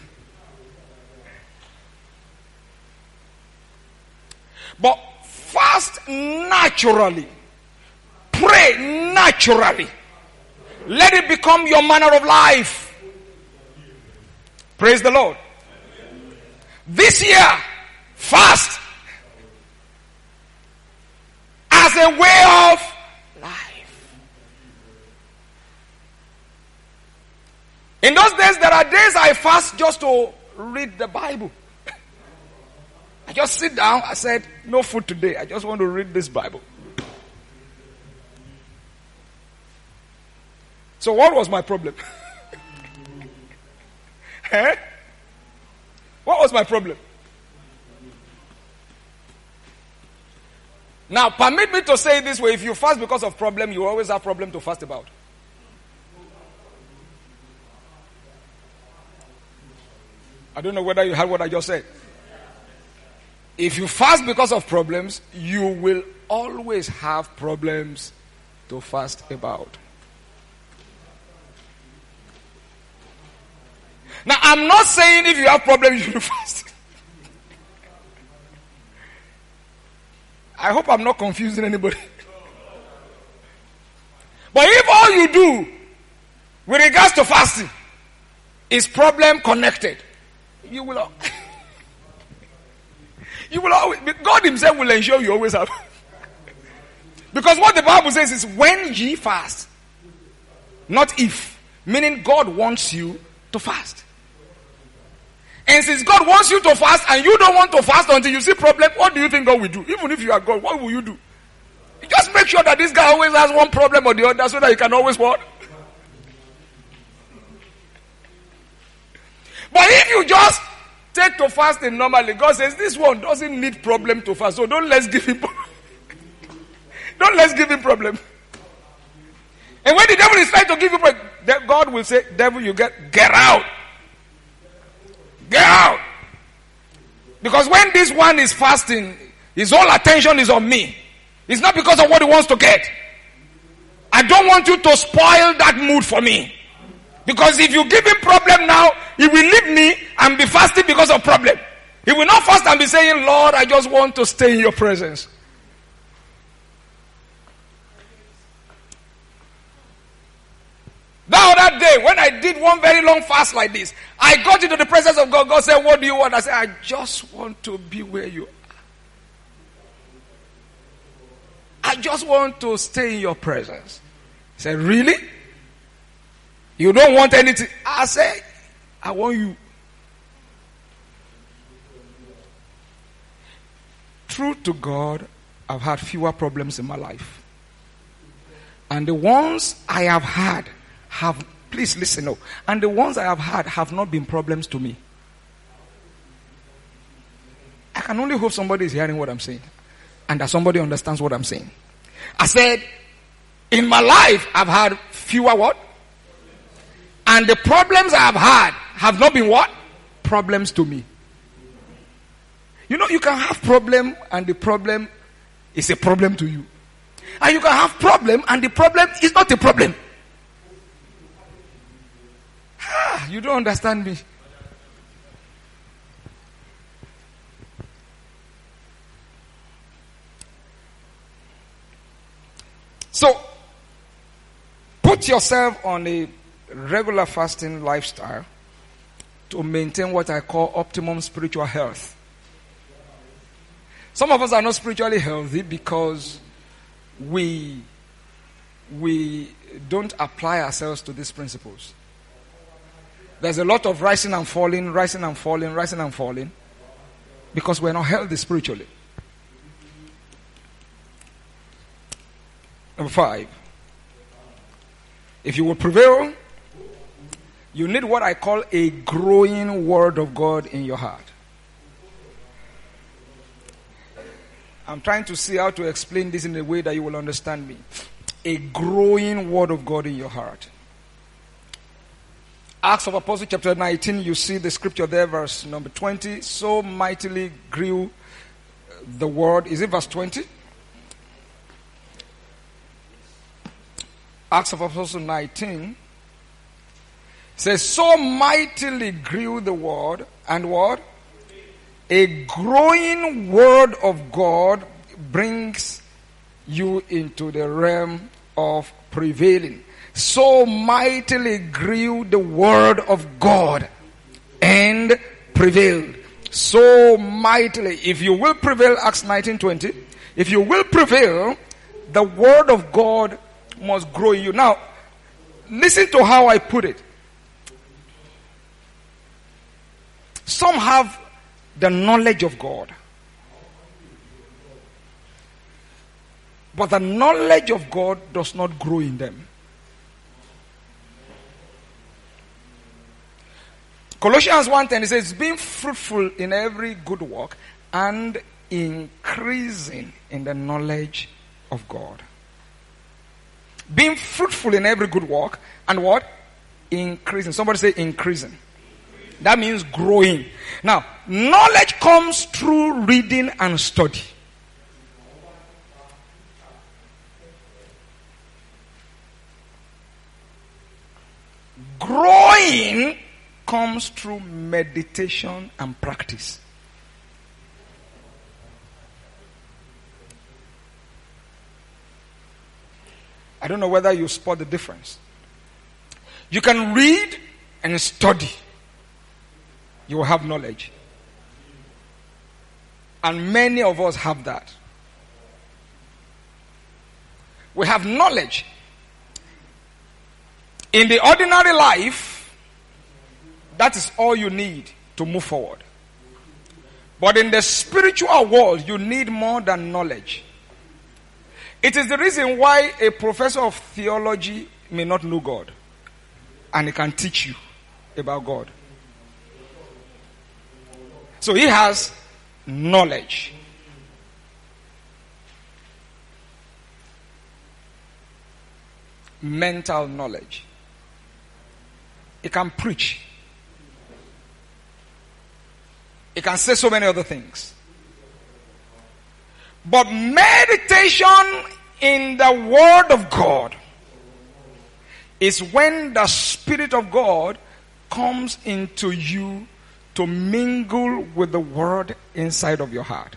But fast naturally. Pray naturally. Let it become your manner of life. Praise the Lord. This year, fast as a way of life. In those days, there are days I fast just to read the Bible. I just sit down, I said, no food today. I just want to read this Bible. So what was my problem? Eh? What was my problem? Now, permit me to say it this way. If you fast because of problem, you always have problem to fast about. I don't know whether you heard what I just said. If you fast because of problems, you will always have problems to fast about. Now, I'm not saying if you have problems, you should fast. I hope I'm not confusing anybody. But if all you do with regards to fasting is problem connected, you will you will always, God himself will ensure you always have. Because what the Bible says is when ye fast, not if. Meaning God wants you to fast. And since God wants you to fast and you don't want to fast until you see problem, what do you think God will do? Even if you are God, what will you do? You just make sure that this guy always has one problem or the other so that he can always what? But if you just take to fasting normally, God says this one doesn't need problem to fast. So don't let's give him don't let's give him problem. And when the devil is trying to give you problem, God will say, devil, you get get out. Get out. Because when this one is fasting, his whole attention is on me. It's not because of what he wants to get. I don't want you to spoil that mood for me. Because if you give him problem now, he will leave me and be fasting because of problem. He will not fast and be saying, Lord, I just want to stay in your presence. That other day, when I did one very long fast like this, I got into the presence of God. God said, what do you want? I said, I just want to be where you are. I just want to stay in your presence. He said, really? You don't want anything? I said, I want you. True to God, I've had fewer problems in my life. And the ones I have had have, please listen up. And the ones I have had have not been problems to me. I can only hope somebody is hearing what I'm saying. And that somebody understands what I'm saying. I said, in my life, I've had fewer what? And the problems I have had have not been what? Problems to me. You know, you can have problem and the problem is a problem to you. And you can have problem and the problem is not a problem. Ah, you don't understand me. So, put yourself on a regular fasting lifestyle to maintain what I call optimum spiritual health. Some of us are not spiritually healthy because we we don't apply ourselves to these principles. There's a lot of rising and falling, rising and falling, rising and falling because we're not healthy spiritually. Number five. If you will prevail, you need what I call a growing word of God in your heart. I'm trying to see how to explain this in a way that you will understand me. A growing word of God in your heart. Acts of Apostles chapter nineteen, you see the scripture there, verse number twenty. So mightily grew the word. Is it verse twenty? Acts of Apostles nineteen says, so mightily grew the word, and what? A growing word of God brings you into the realm of prevailing. So mightily grew the word of God and prevailed. So mightily. If you will prevail, Acts nineteen twenty. If you will prevail, the word of God must grow in you. Now, listen to how I put it. Some have the knowledge of God. But the knowledge of God does not grow in them. Colossians one ten, it says, being fruitful in every good work and increasing in the knowledge of God. Being fruitful in every good work and what? Increasing. Somebody say increasing. That means growing. Now, knowledge comes through reading and study. Growing comes through meditation and practice. I don't know whether you spot the difference. You can read and study. You will have knowledge. And many of us have that. We have knowledge. In the ordinary life, that is all you need to move forward. But in the spiritual world, you need more than knowledge. It is the reason why a professor of theology may not know God. And he can teach you about God. So he has knowledge. Mental knowledge. He can preach. He can say so many other things. But meditation in the Word of God is when the Spirit of God comes into you to mingle with the Word inside of your heart.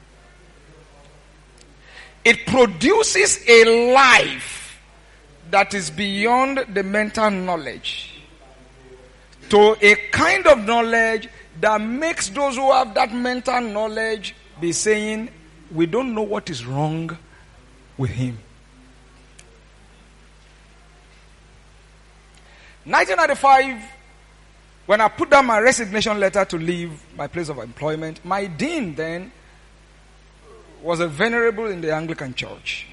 It produces a life that is beyond the mental knowledge, to a kind of knowledge that makes those who have that mental knowledge be saying, we don't know what is wrong with him. nineteen ninety-five, when I put down my resignation letter to leave my place of employment, my dean then was a venerable in the Anglican Church.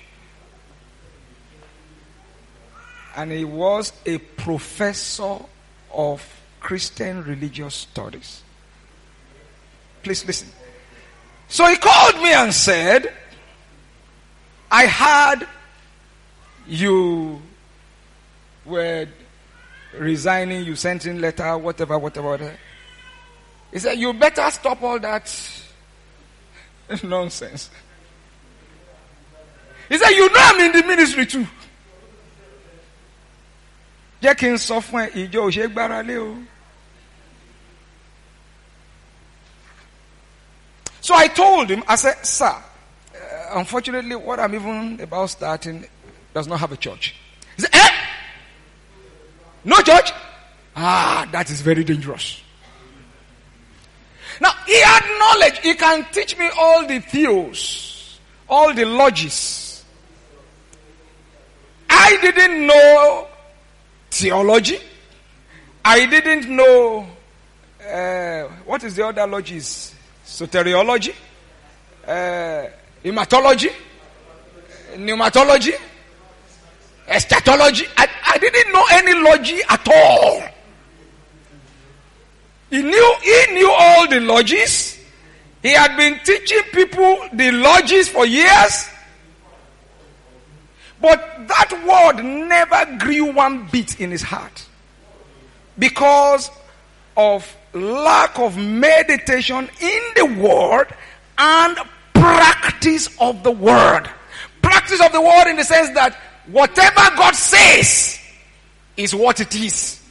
And he was a professor of Christian religious studies. Please listen. So he called me and said, I heard you were resigning, you sent in letter, whatever, whatever, whatever. He said, you better stop all that nonsense. He said, you know I'm in the ministry too. So I told him, I said, sir, uh, unfortunately what I'm even about starting does not have a church. He said, eh? No church? Ah, that is very dangerous. Now, he had knowledge. He can teach me all the theos, all the logics. I didn't know theology. I didn't know, uh, what is the other logies? Soteriology, uh, hematology, pneumatology, eschatology. I, I didn't know any logy at all. He knew, he knew all the logies. He had been teaching people the logies for years. But that word never grew one bit in his heart. Because of lack of meditation in the word and practice of the word. Practice of the word in the sense that whatever God says is what it is.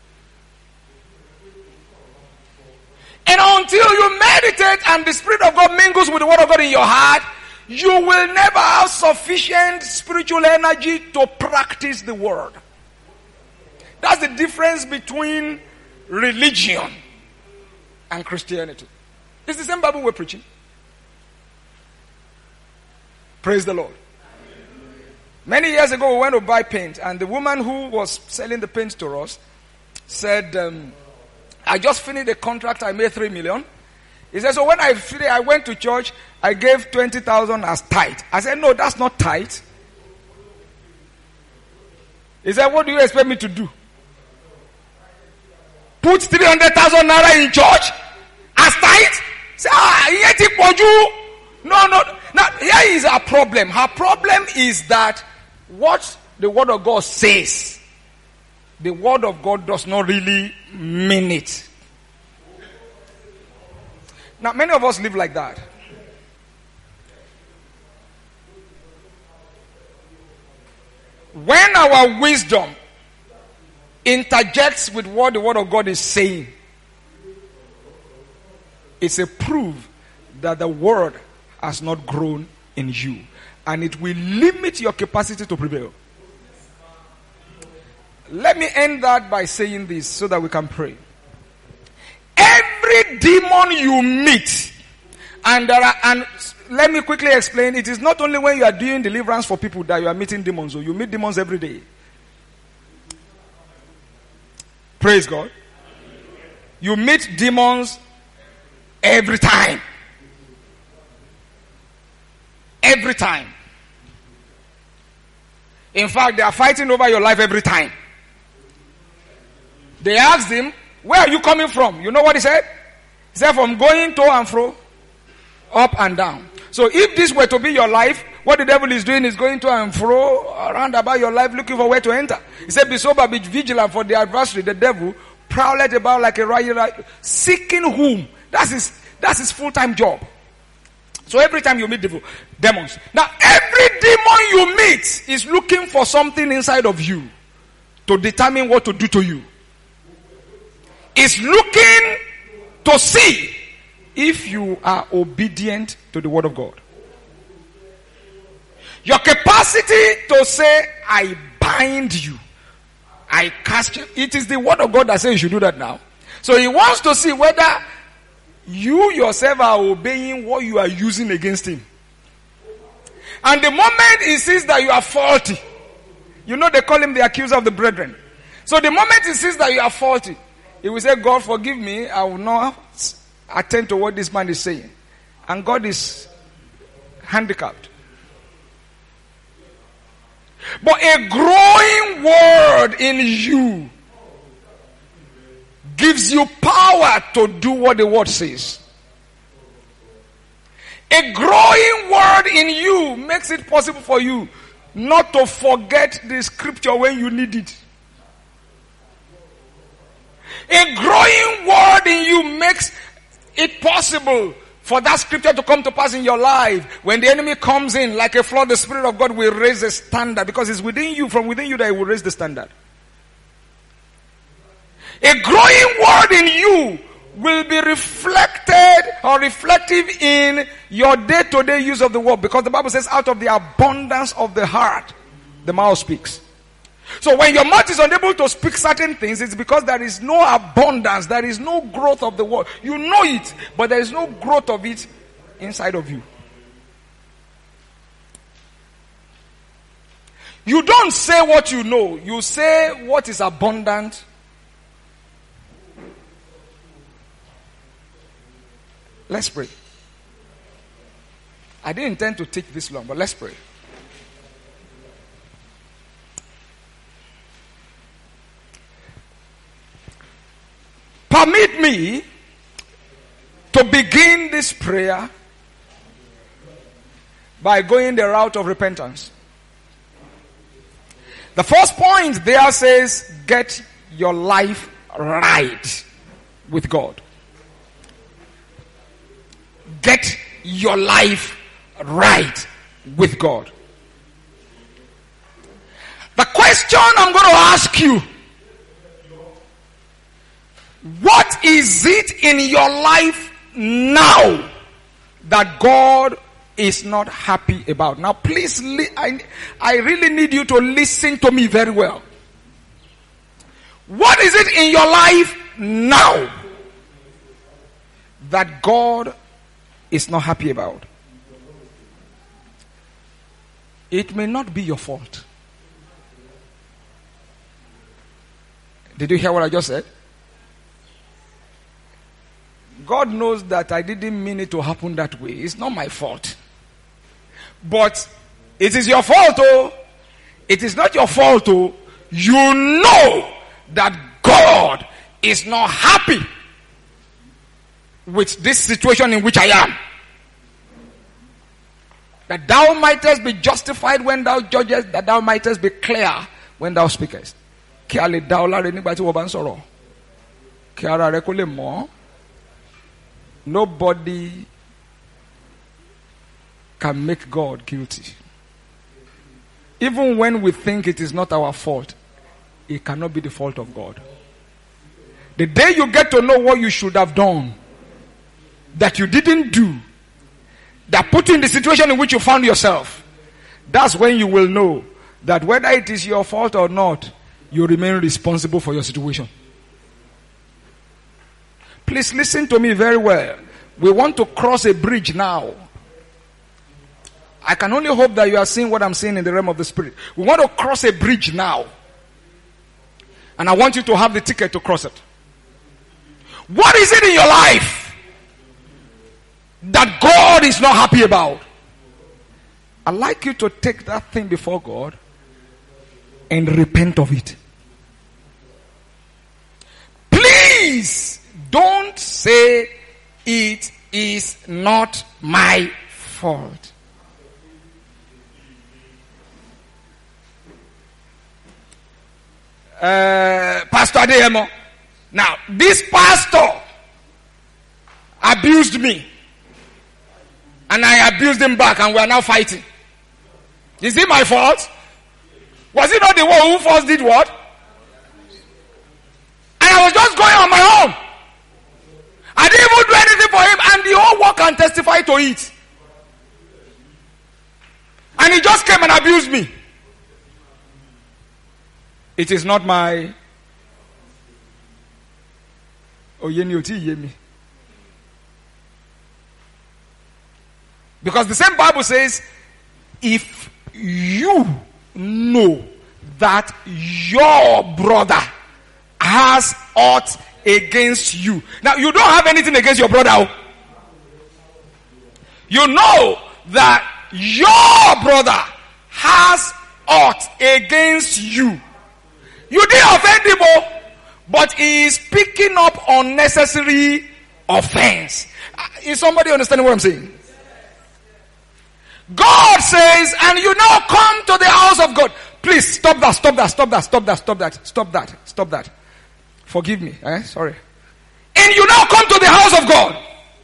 And until you meditate and the Spirit of God mingles with the word of God in your heart, you will never have sufficient spiritual energy to practice the word. That's the difference between religion and Christianity. It's the same Bible we're preaching. Praise the Lord. Many years ago we went to buy paint, and the woman who was selling the paint to us said, um, I just finished a contract, I made three million. He said, so when I finished, I went to church, I gave twenty thousand as tithe. I said, no, that's not tithe. He said, what do you expect me to do? put three hundred thousand naira in church as tithe. Say, ah, yet it no, no. Now, here is our problem. Her problem is that what the word of God says, the word of God does not really mean it. Now, many of us live like that. When our wisdom interjects with what the word of God is saying, it's a proof that the word has not grown in you, and it will limit your capacity to prevail. Let me end that by saying this so that we can pray. Every demon you meet, and there are, and let me quickly explain, it is not only when you are doing deliverance for people that you are meeting demons. So you meet demons every day. Praise God. You meet demons every time. Every time. In fact, they are fighting over your life every time. They asked him, where are you coming from? You know what he said? He said, from going to and fro, up and down. So if this were to be your life, what the devil is doing is going to and fro around about your life, looking for where to enter. He said, be sober, be vigilant, for the adversary, the devil, prowleth about like a riot, seeking whom? That's his, that's his full-time job. So every time you meet devil, demons. Now every demon you meet is looking for something inside of you to determine what to do to you. It's looking to see if you are obedient to the word of God. Your capacity to say, I bind you, I cast you. It is the word of God that says you should do that now. So he wants to see whether you yourself are obeying what you are using against him. And the moment he sees that you are faulty, you know they call him the accuser of the brethren. So the moment he sees that you are faulty, he will say, God forgive me, I will not attend to what this man is saying. And God is handicapped. But a growing word in you gives you power to do what the word says. A growing word in you makes it possible for you not to forget the scripture when you need it. A growing word in you makes it possible for that scripture to come to pass in your life. When the enemy comes in like a flood, the Spirit of God will raise the standard, because it's within you, from within you, that it will raise the standard. A growing word in you will be reflected or reflective in your day-to-day use of the word, because the Bible says out of the abundance of the heart, the mouth speaks. So when your mouth is unable to speak certain things, it's because there is no abundance, there is no growth of the word. You know it, but there is no growth of it inside of you. You don't say what you know, you say what is abundant. Let's pray. I didn't intend to take this long, but let's pray. Permit me to begin this prayer by going the route of repentance. The first point there says, get your life right with God. Get your life right with God. The question I'm going to ask you, what is it in your life now that God is not happy about? Now please, I, I really need you to listen to me very well. What is it in your life now that God is not happy about? It may not be your fault. Did you hear what I just said? God knows that I didn't mean it to happen that way. It's not my fault. But it is your fault, oh. It is not your fault, oh. You know that God is not happy with this situation in which I am. That thou mightest be justified when thou judgest, that thou mightest be clear when thou speakest. Kí a lè dá ọ láre nígbà tí wọ́n bá ń sọ̀rọ̀. Kí ara rẹ kó lè mọ́. Nobody can make God guilty. Even when we think it is not our fault, it cannot be the fault of God. The day you get to know what you should have done, that you didn't do, that put you in the situation in which you found yourself, that's when you will know that whether it is your fault or not, you remain responsible for your situation. Please listen to me very well. We want to cross a bridge now. I can only hope that you are seeing what I'm seeing in the realm of the spirit. We want to cross a bridge now. And I want you to have the ticket to cross it. What is it in your life that God is not happy about? I'd like you to take that thing before God and repent of it. Please don't say it is not my fault. Uh, Pastor Adeyemo. Now, this pastor abused me. And I abused him back, and we are now fighting. Is it my fault? Was it not the one who first did what? And I was just going on my own. I didn't even do anything for him, and the whole world can testify to it. And he just came and abused me. It is not my... Oh, ye knew me. Because the same Bible says, if you know that your brother has aught against you. Now, you don't have anything against your brother. You know that your brother has aught against you. You didn't offend him, but he is picking up unnecessary offense. Is somebody understanding what I'm saying? God says, and you now come to the house of God. Please stop that, stop that, stop that, stop that, stop that, stop that, stop that. Forgive me, eh? Sorry. And you now come to the house of God.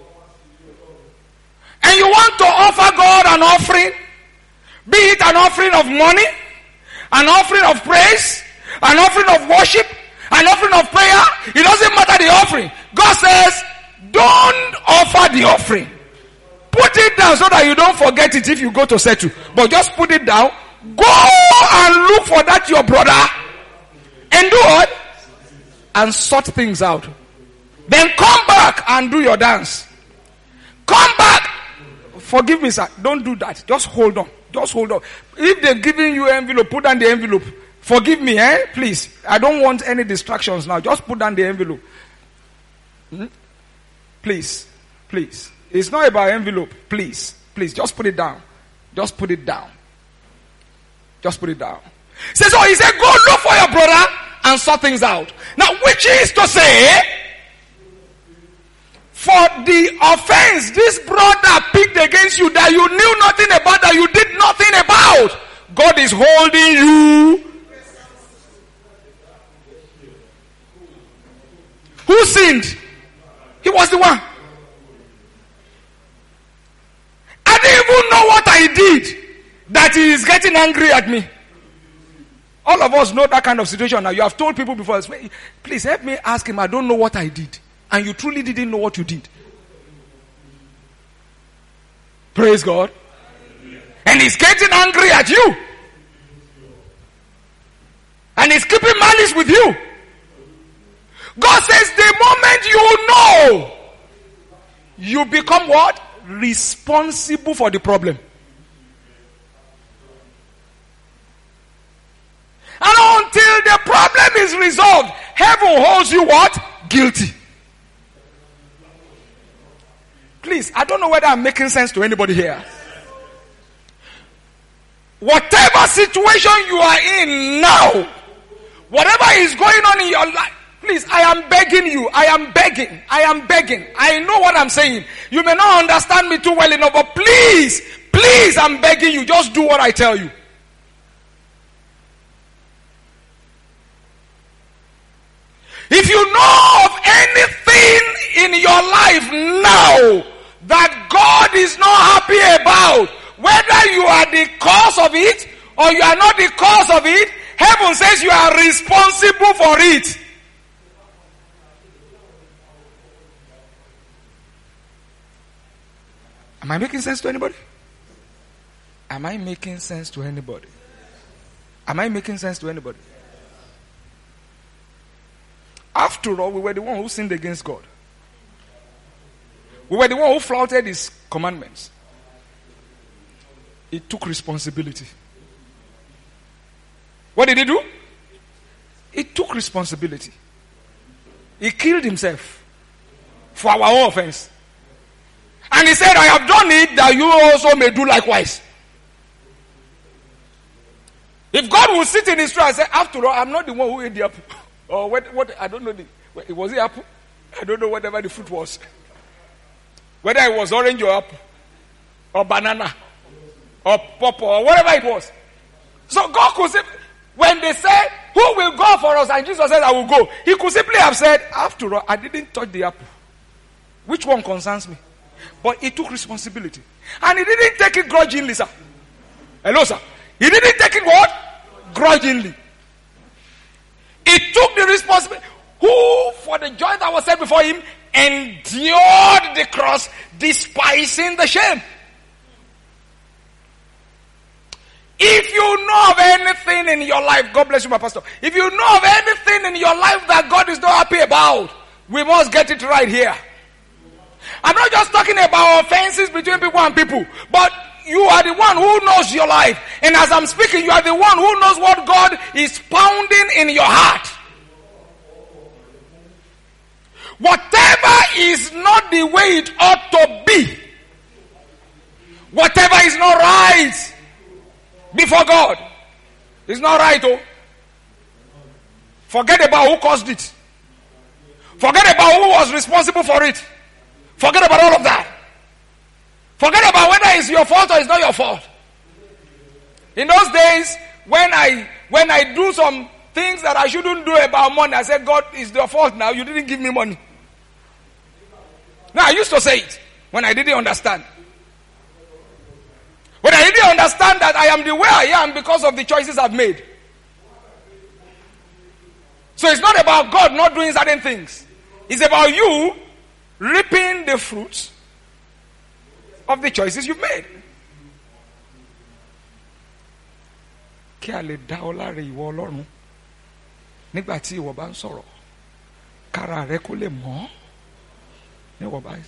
And you want to offer God an offering. Be it an offering of money, an offering of praise, an offering of worship, an offering of prayer. It doesn't matter the offering. God says, don't offer the offering. Put it down so that you don't forget it if you go to settle. But just put it down. Go and look for that your brother. And do what? And sort things out. Then come back and do your dance. Come back. Forgive me, sir. Don't do that. Just hold on. Just hold on. If they're giving you envelope, put down the envelope. Forgive me, eh? Please. I don't want any distractions now. Just put down the envelope. Hmm? Please. Please. It's not about envelope. Please. Please. Just put it down. Just put it down. Just put it down. So, so he said, go look for your brother and sort things out. Now, which is to say, for the offense this brother picked against you that you knew nothing about, that you did nothing about, God is holding you. Who sinned? He was the one. I didn't even know what I did that he is getting angry at me. All of us know that kind of situation now. You have told people before, please help me ask him, I don't know what I did. And you truly didn't know what you did. Praise God. And he's getting angry at you. And he's keeping malice with you. God says the moment you know, you become what? Responsible for the problem. And until the problem is resolved, heaven holds you what? Guilty. Please, I don't know whether I'm making sense to anybody here. Whatever situation you are in now, whatever is going on in your life, Please, I am begging you. I am begging. I am begging. I know what I'm saying. You may not understand me too well enough, but please, please, I'm begging you. Just do what I tell you. If you know of anything in your life now that God is not happy about, whether you are the cause of it or you are not the cause of it, heaven says you are responsible for it. Am I making sense to anybody? Am I making sense to anybody? Am I making sense to anybody? After all, we were the one who sinned against God. We were the one who flouted his commandments. He took responsibility. What did he do? He took responsibility. He killed himself for our own offense. And he said, I have done it that you also may do likewise. If God will sit in his throne and say, after all, I'm not the one who ate the apple. Or what, what I don't know. The, was it apple? I don't know whatever the fruit was. Whether it was orange or apple. Or banana. Or purple. Or whatever it was. So God could say, when they said, who will go for us? And Jesus said, I will go. He could simply have said, after all, I didn't touch the apple. Which one concerns me? But he took responsibility. And he didn't take it grudgingly, sir. Hello, sir. He didn't take it what? Grudgingly. He took the responsibility. Who, for the joy that was set before him, endured the cross, despising the shame. If you know of anything in your life, God bless you, my pastor. If you know of anything in your life that God is not happy about, we must get it right here. I'm not just talking about offenses between people and people, but you are the one who knows your life. And as I'm speaking, you are the one who knows what God is pounding in your heart. Whatever is not the way it ought to be, whatever is not right before God, is not right. Oh, forget about who caused it. Forget about who was responsible for it. Forget about all of that. Forget about whether it's your fault or it's not your fault. In those days, when I when I do some things that I shouldn't do about money, I said, God, it's your fault now. You didn't give me money. Now, I used to say it when I didn't understand. When I didn't understand that I am the way I am because of the choices I've made. So it's not about God not doing certain things. It's about you reaping the fruits of the choices you've made. Kí a lè dá ọ láre ìwọ Ọlọ́run nígbà tí ìwọ bá ń sọ̀rọ̀ kára rẹ kó lè mọ́ níwọ báyìí.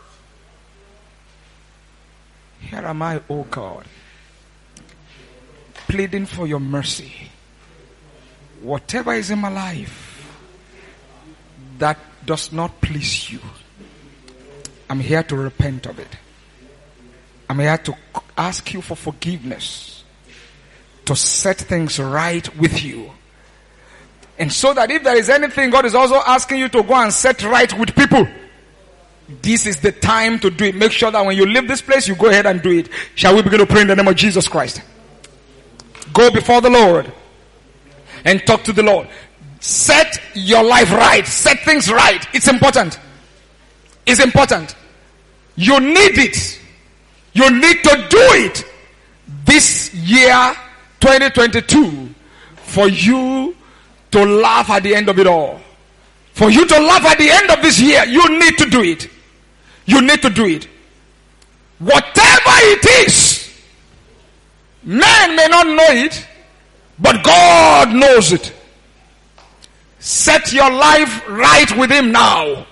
Here am I, O God, pleading for your mercy. Whatever is in my life that does not please you, I'm here to repent of it. I'm here to ask you for forgiveness, to set things right with you. And so that if there is anything God is also asking you to go and set right with people, this is the time to do it. Make sure that when you leave this place, you go ahead and do it. Shall we begin to pray in the name of Jesus Christ? Go before the Lord and talk to the Lord. Set your life right. Set things right. It's important. It's important. You need it. You need to do it this year, twenty twenty-two, for you to laugh at the end of it all. For you to laugh at the end of this year, you need to do it. You need to do it. Whatever it is, man may not know it, but God knows it. Set your life right with Him now.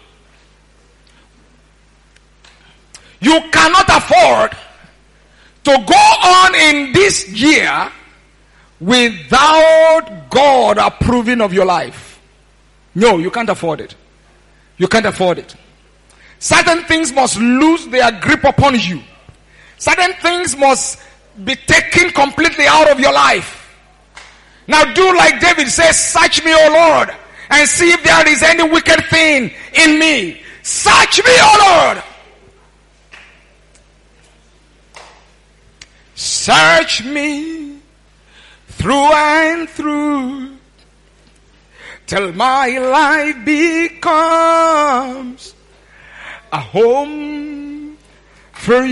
You cannot afford to go on in this year without God approving of your life. No, you can't afford it. You can't afford it. Certain things must lose their grip upon you. Certain things must be taken completely out of your life. Now do like David says, search me, O Lord, and see if there is any wicked thing in me. Search me, O Lord. Search me through and through, till my life becomes a home for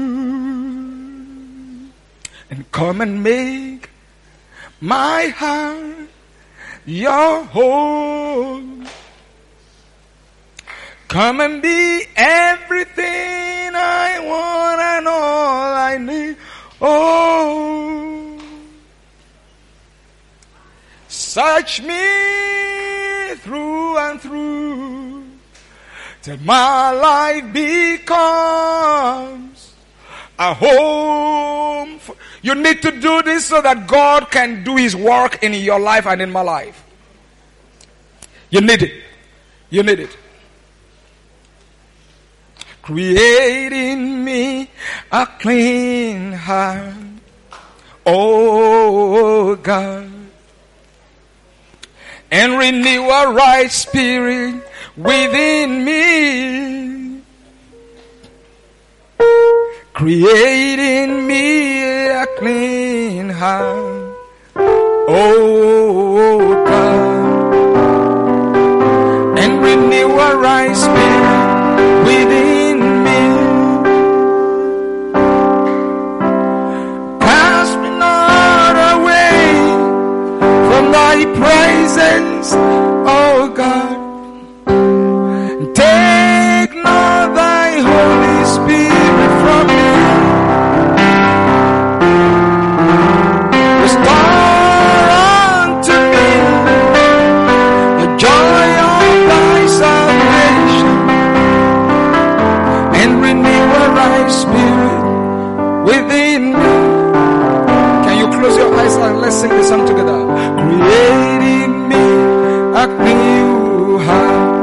you. And come and make my heart your home. Come and be everything I want and all I need. Oh, search me through and through, till my life becomes a home. For, you need to do this so that God can do His work in your life and in my life. You need it. You need it. Create in me a clean heart, oh God, and renew a right spirit within me. Create in me a clean heart, oh God, and renew a right spirit within me. Cast me not away from thy presence, oh God. Take not thy Holy Spirit from me. Restore unto me the joy of thy salvation, and renew a right spirit within me. Can you close your eyes and let's sing this song together? Create in me a new heart,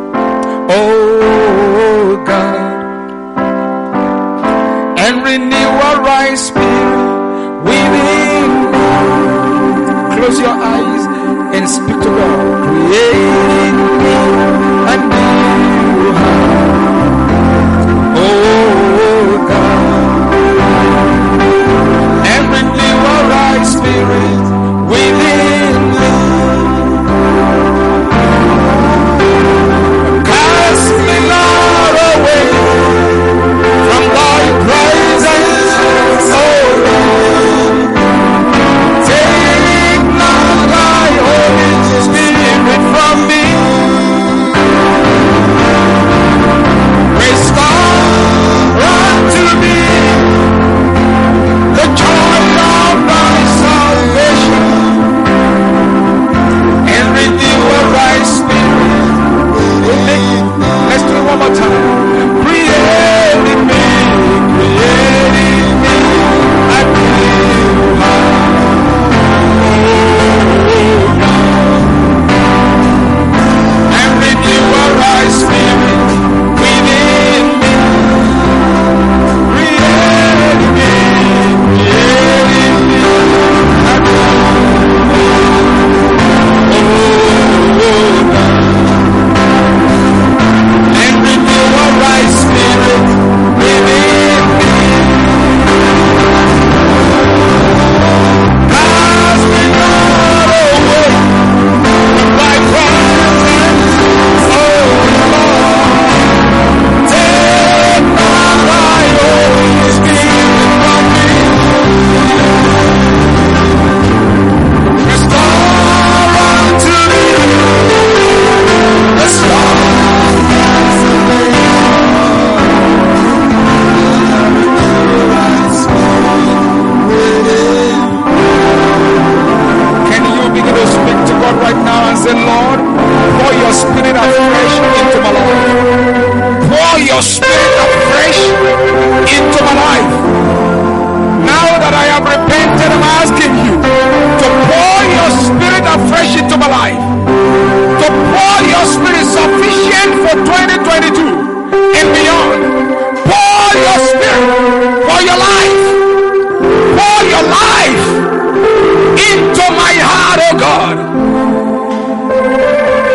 oh God, and renew a right spirit within me. Close your eyes and speak to God. Create in me a new heart, oh God, and renew a right spirit within me. Cast me not away from thy presence, oh Lord. Take not thy Holy Spirit from me. Restore unto me the joy of thy salvation, and renew a right spirit within me. Let's do it one more time. Create in me, create in me a new heart, and renew a right spirit within me. Create in me, create in me a new heart, and renew a right spirit within me. Cast me not away from thy presence, oh Lord. Take not thy Holy Spirit from me. Restore unto me the song of thy salvation. Can you begin to speak to God right now and say, Lord, pour your spirit afresh into my life. Pour your spirit afresh into my life. Now that I have repented, I'm asking you to pour your spirit afresh into my life. To pour your spirit sufficient for twenty twenty-two and beyond. Pour your spirit for your life. Pour your life into my heart, oh God.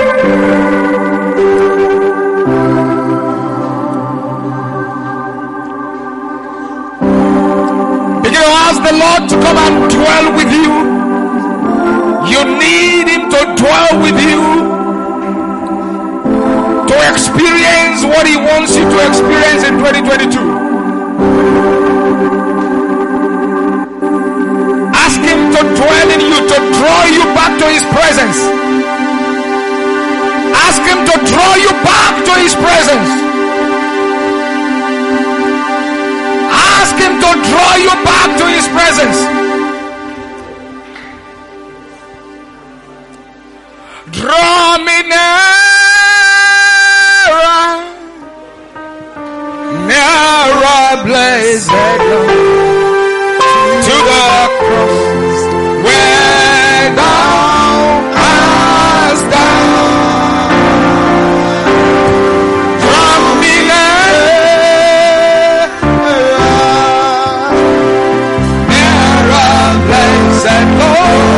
come and dwell with you. You need him to dwell with you, to experience what he wants you to experience in twenty twenty-two. Ask him to dwell in you, to draw you back to his presence. Ask him to draw you back to his presence. Ask him to draw you back to his presence. Draw me nearer, nearer, blessed Lord, to the cross where thou hast died. Draw me nearer, nearer, blessed Lord,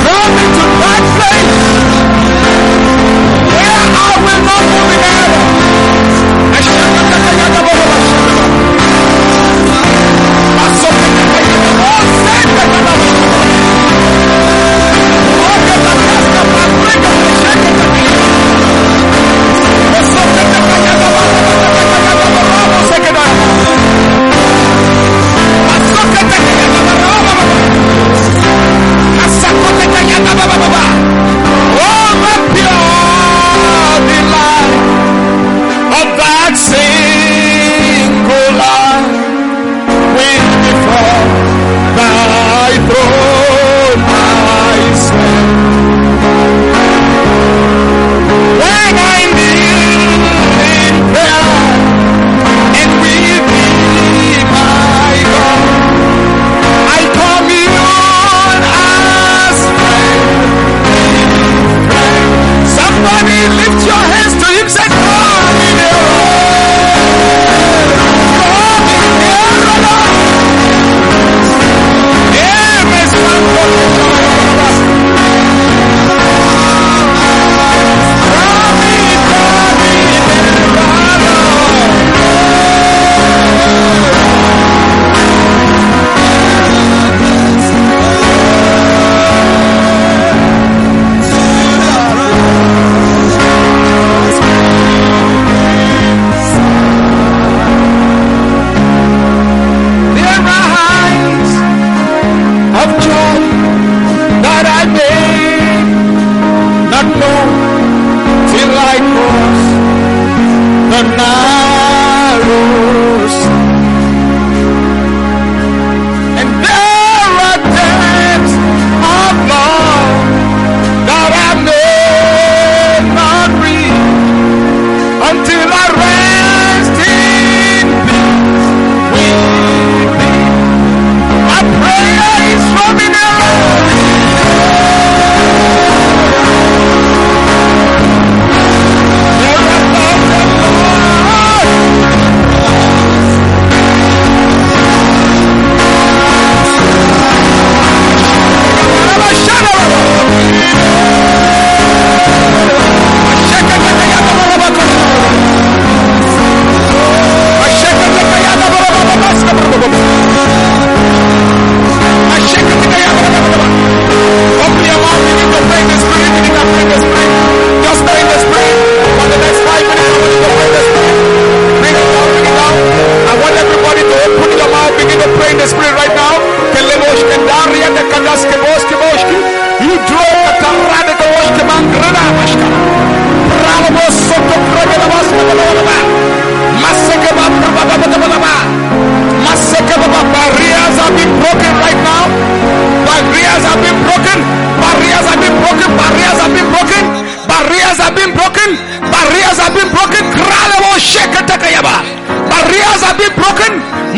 I will not move in error.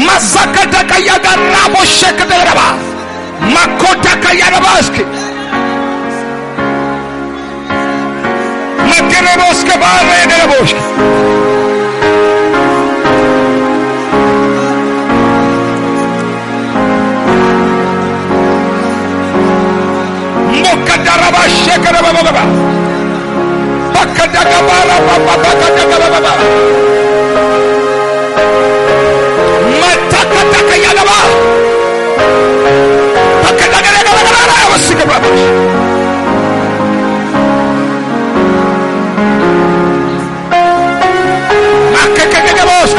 Masakata kayaga rabo shekaderaba. Makota kayarabaski. Makereboske bare dereboski. Mokadaraba shekarababa. Bakadagabara baba bakadagababa. Matakataka yalaba. Bakadagabara wasikababa. Makakakabos.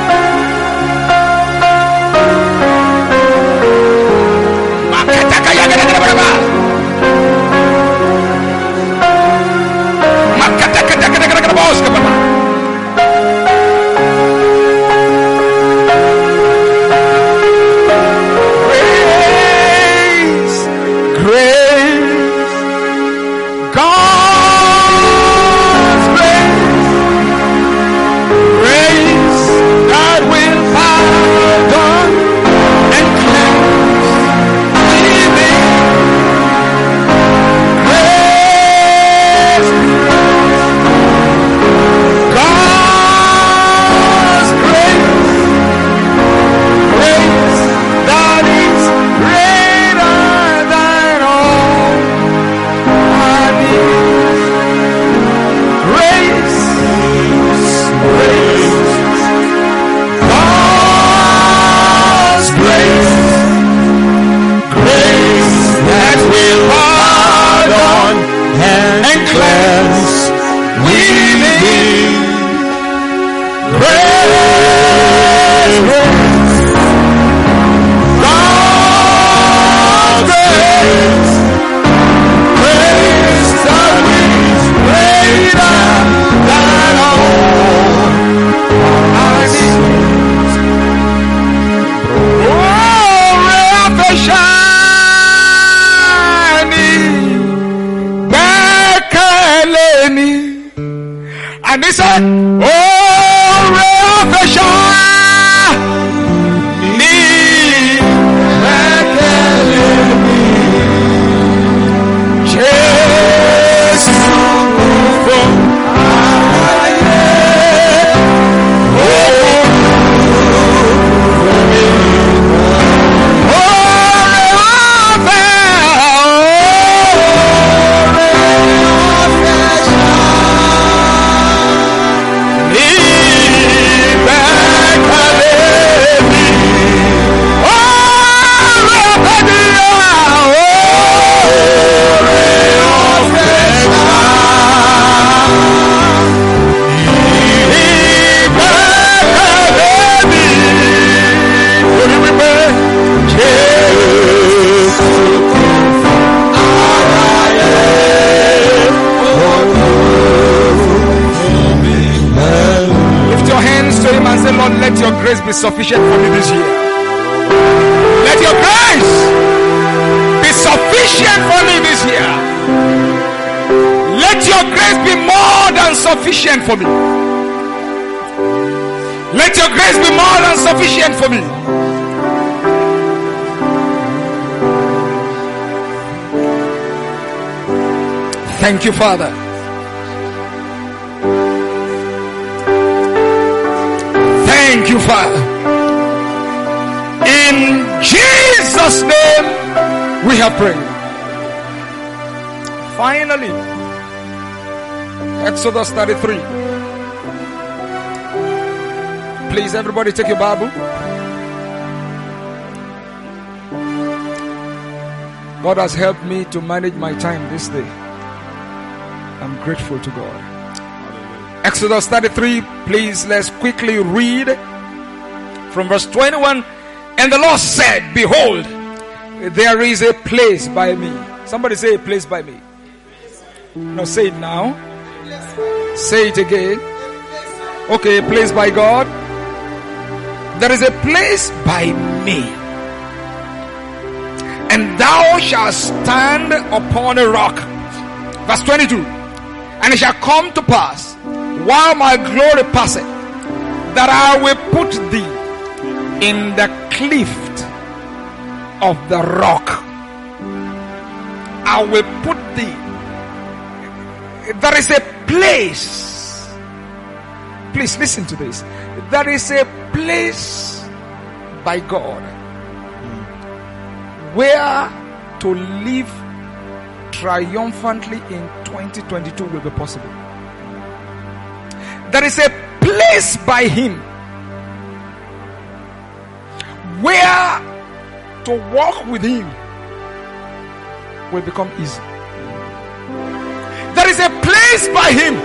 Makataka yalaba. And he said, oh, let your grace be sufficient for me this year. Let your grace be sufficient for me this year. Let your grace be more than sufficient for me. Let your grace be more than sufficient for me. Thank you, Father. Thank you, Father. In Jesus' name we have prayed. Finally, Exodus thirty-three. Please, everybody, take your Bible. God has helped me to manage my time this day. I'm grateful to God. Exodus thirty-three, please, let's quickly read from verse twenty-one. And the Lord said, behold, there is a place by me. Somebody say a place by me. No, say it now. Say it again. Okay, a place by God. There is a place by me. And thou shalt stand upon a rock. Verse twenty-two. And it shall come to pass, while my glory passeth, that I will put thee in the cleft of the rock. I will put thee. There is a place. Please listen to this. There is a place by God where to live triumphantly in twenty twenty-two will be possible. There is a place by Him where to walk with Him will become easy. There is a place by Him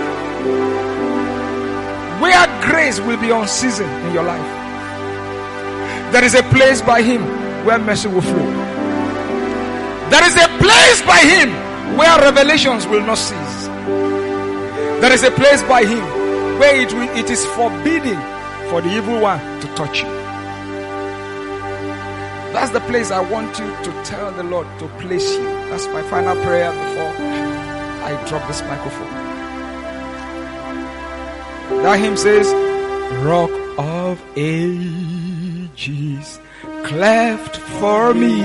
where grace will be on season in your life. There is a place by Him where mercy will flow. There is a place by Him where revelations will not cease. There is a place by Him where it, will, it is forbidden for the evil one to touch you. That's the place I want you to tell the Lord to place you. That's my final prayer before I drop this microphone. That hymn says, Rock of Ages, cleft for me,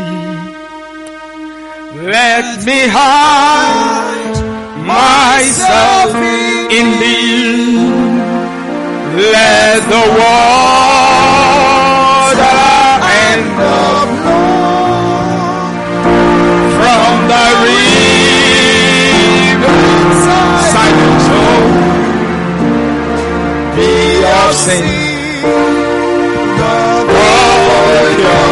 let me hide myself in thee. Let the water and the blood from the river side soul be of sin. The warrior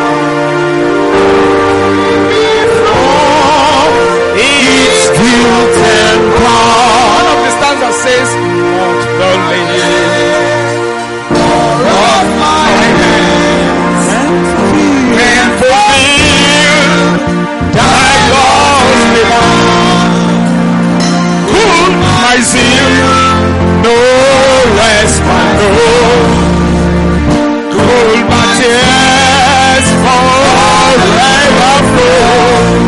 its guilt and power. One of the stanzas says, not the lady of my hands can fulfill thy laws divine. Cool my zeal, no respite, no. Cool my tears forever flow.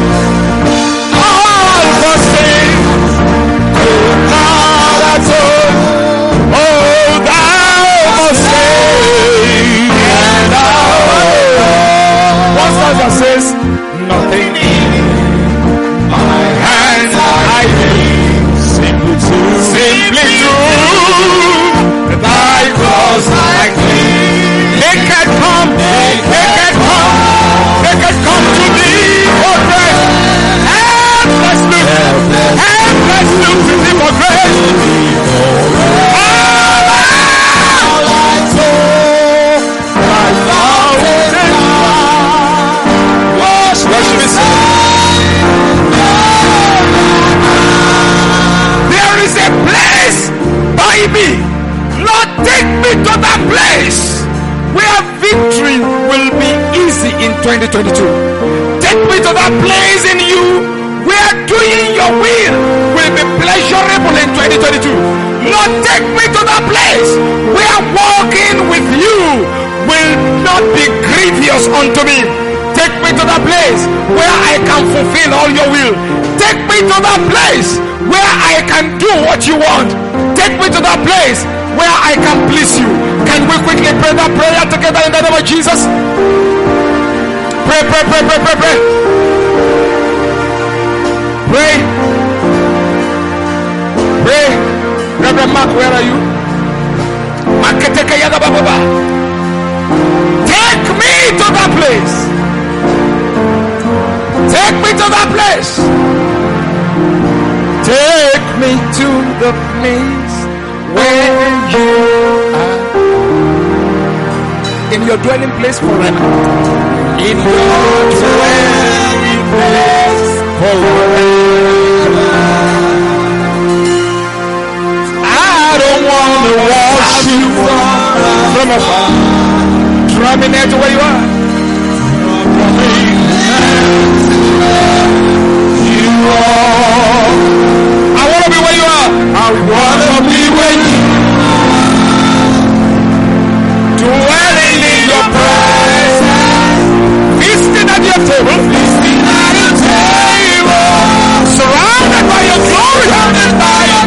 That says nothing in my hands I need, simply to simply to thy cause I clean. They can come, they can come, they can come to thee for grace. And let's look, and let's look to thee for grace. All I told, my love is worship is there is a place by me. Lord, take me to that place where victory will be easy in twenty twenty-two. Take me to that place in you where doing your will will be pleasurable in twenty twenty-two. Lord, take me to that place where walking with you will not be grievous unto me. Take me to that place where I can fulfill all your will. Take me to that place where I can do what you want. Take me to that place where I can please you. Can we quickly pray that prayer together in the name of Jesus? Pray, pray, pray, pray, pray, pray. Pray. Pray. Reverend Mark, where are you? Take me to that place. Take me to that place. Take me to the place where you are. In your dwelling place forever. In your dwelling place forever. I don't want to watch you from afar. Draw me near to where you are. You are. I want to be where you are. I want to be where you are. Dwelling in your presence. Feasting at your table. Feasting at your table. Surrounded by your glory. Surrounded by your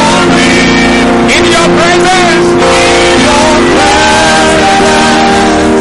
glory. In your presence. In your presence.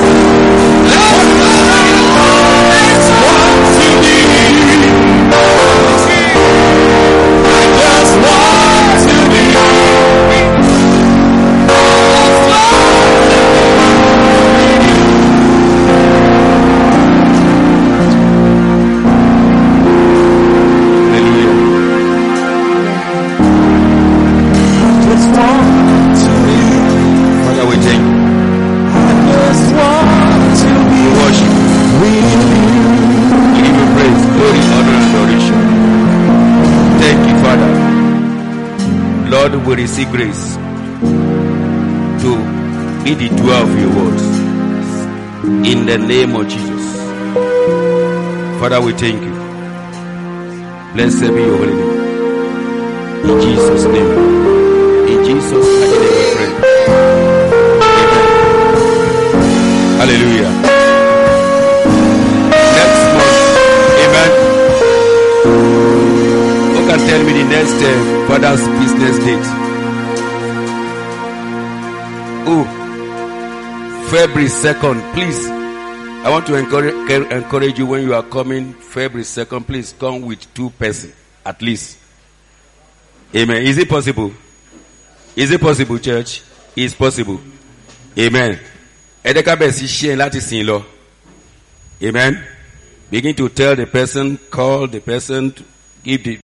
want to be. Father, we thank you. I just want to be We worship you. with you. We give you praise, glory, honor, and adoration. Thank you, Father. Lord, we receive grace to be the doer of your words. In the name of Jesus. Father, we thank you. Blessed be your holy name. In Jesus' name. In Jesus' mighty name we pray. Amen. Hallelujah. Next month. Amen. Who can tell me the next uh, father's business date? Oh, February second. Please, I want to encourage, encourage you when you are coming February second, please come with two persons at least. Amen. Is it possible? Is it possible, church? It's possible. Amen. Amen. Begin to tell the person, call the person, give the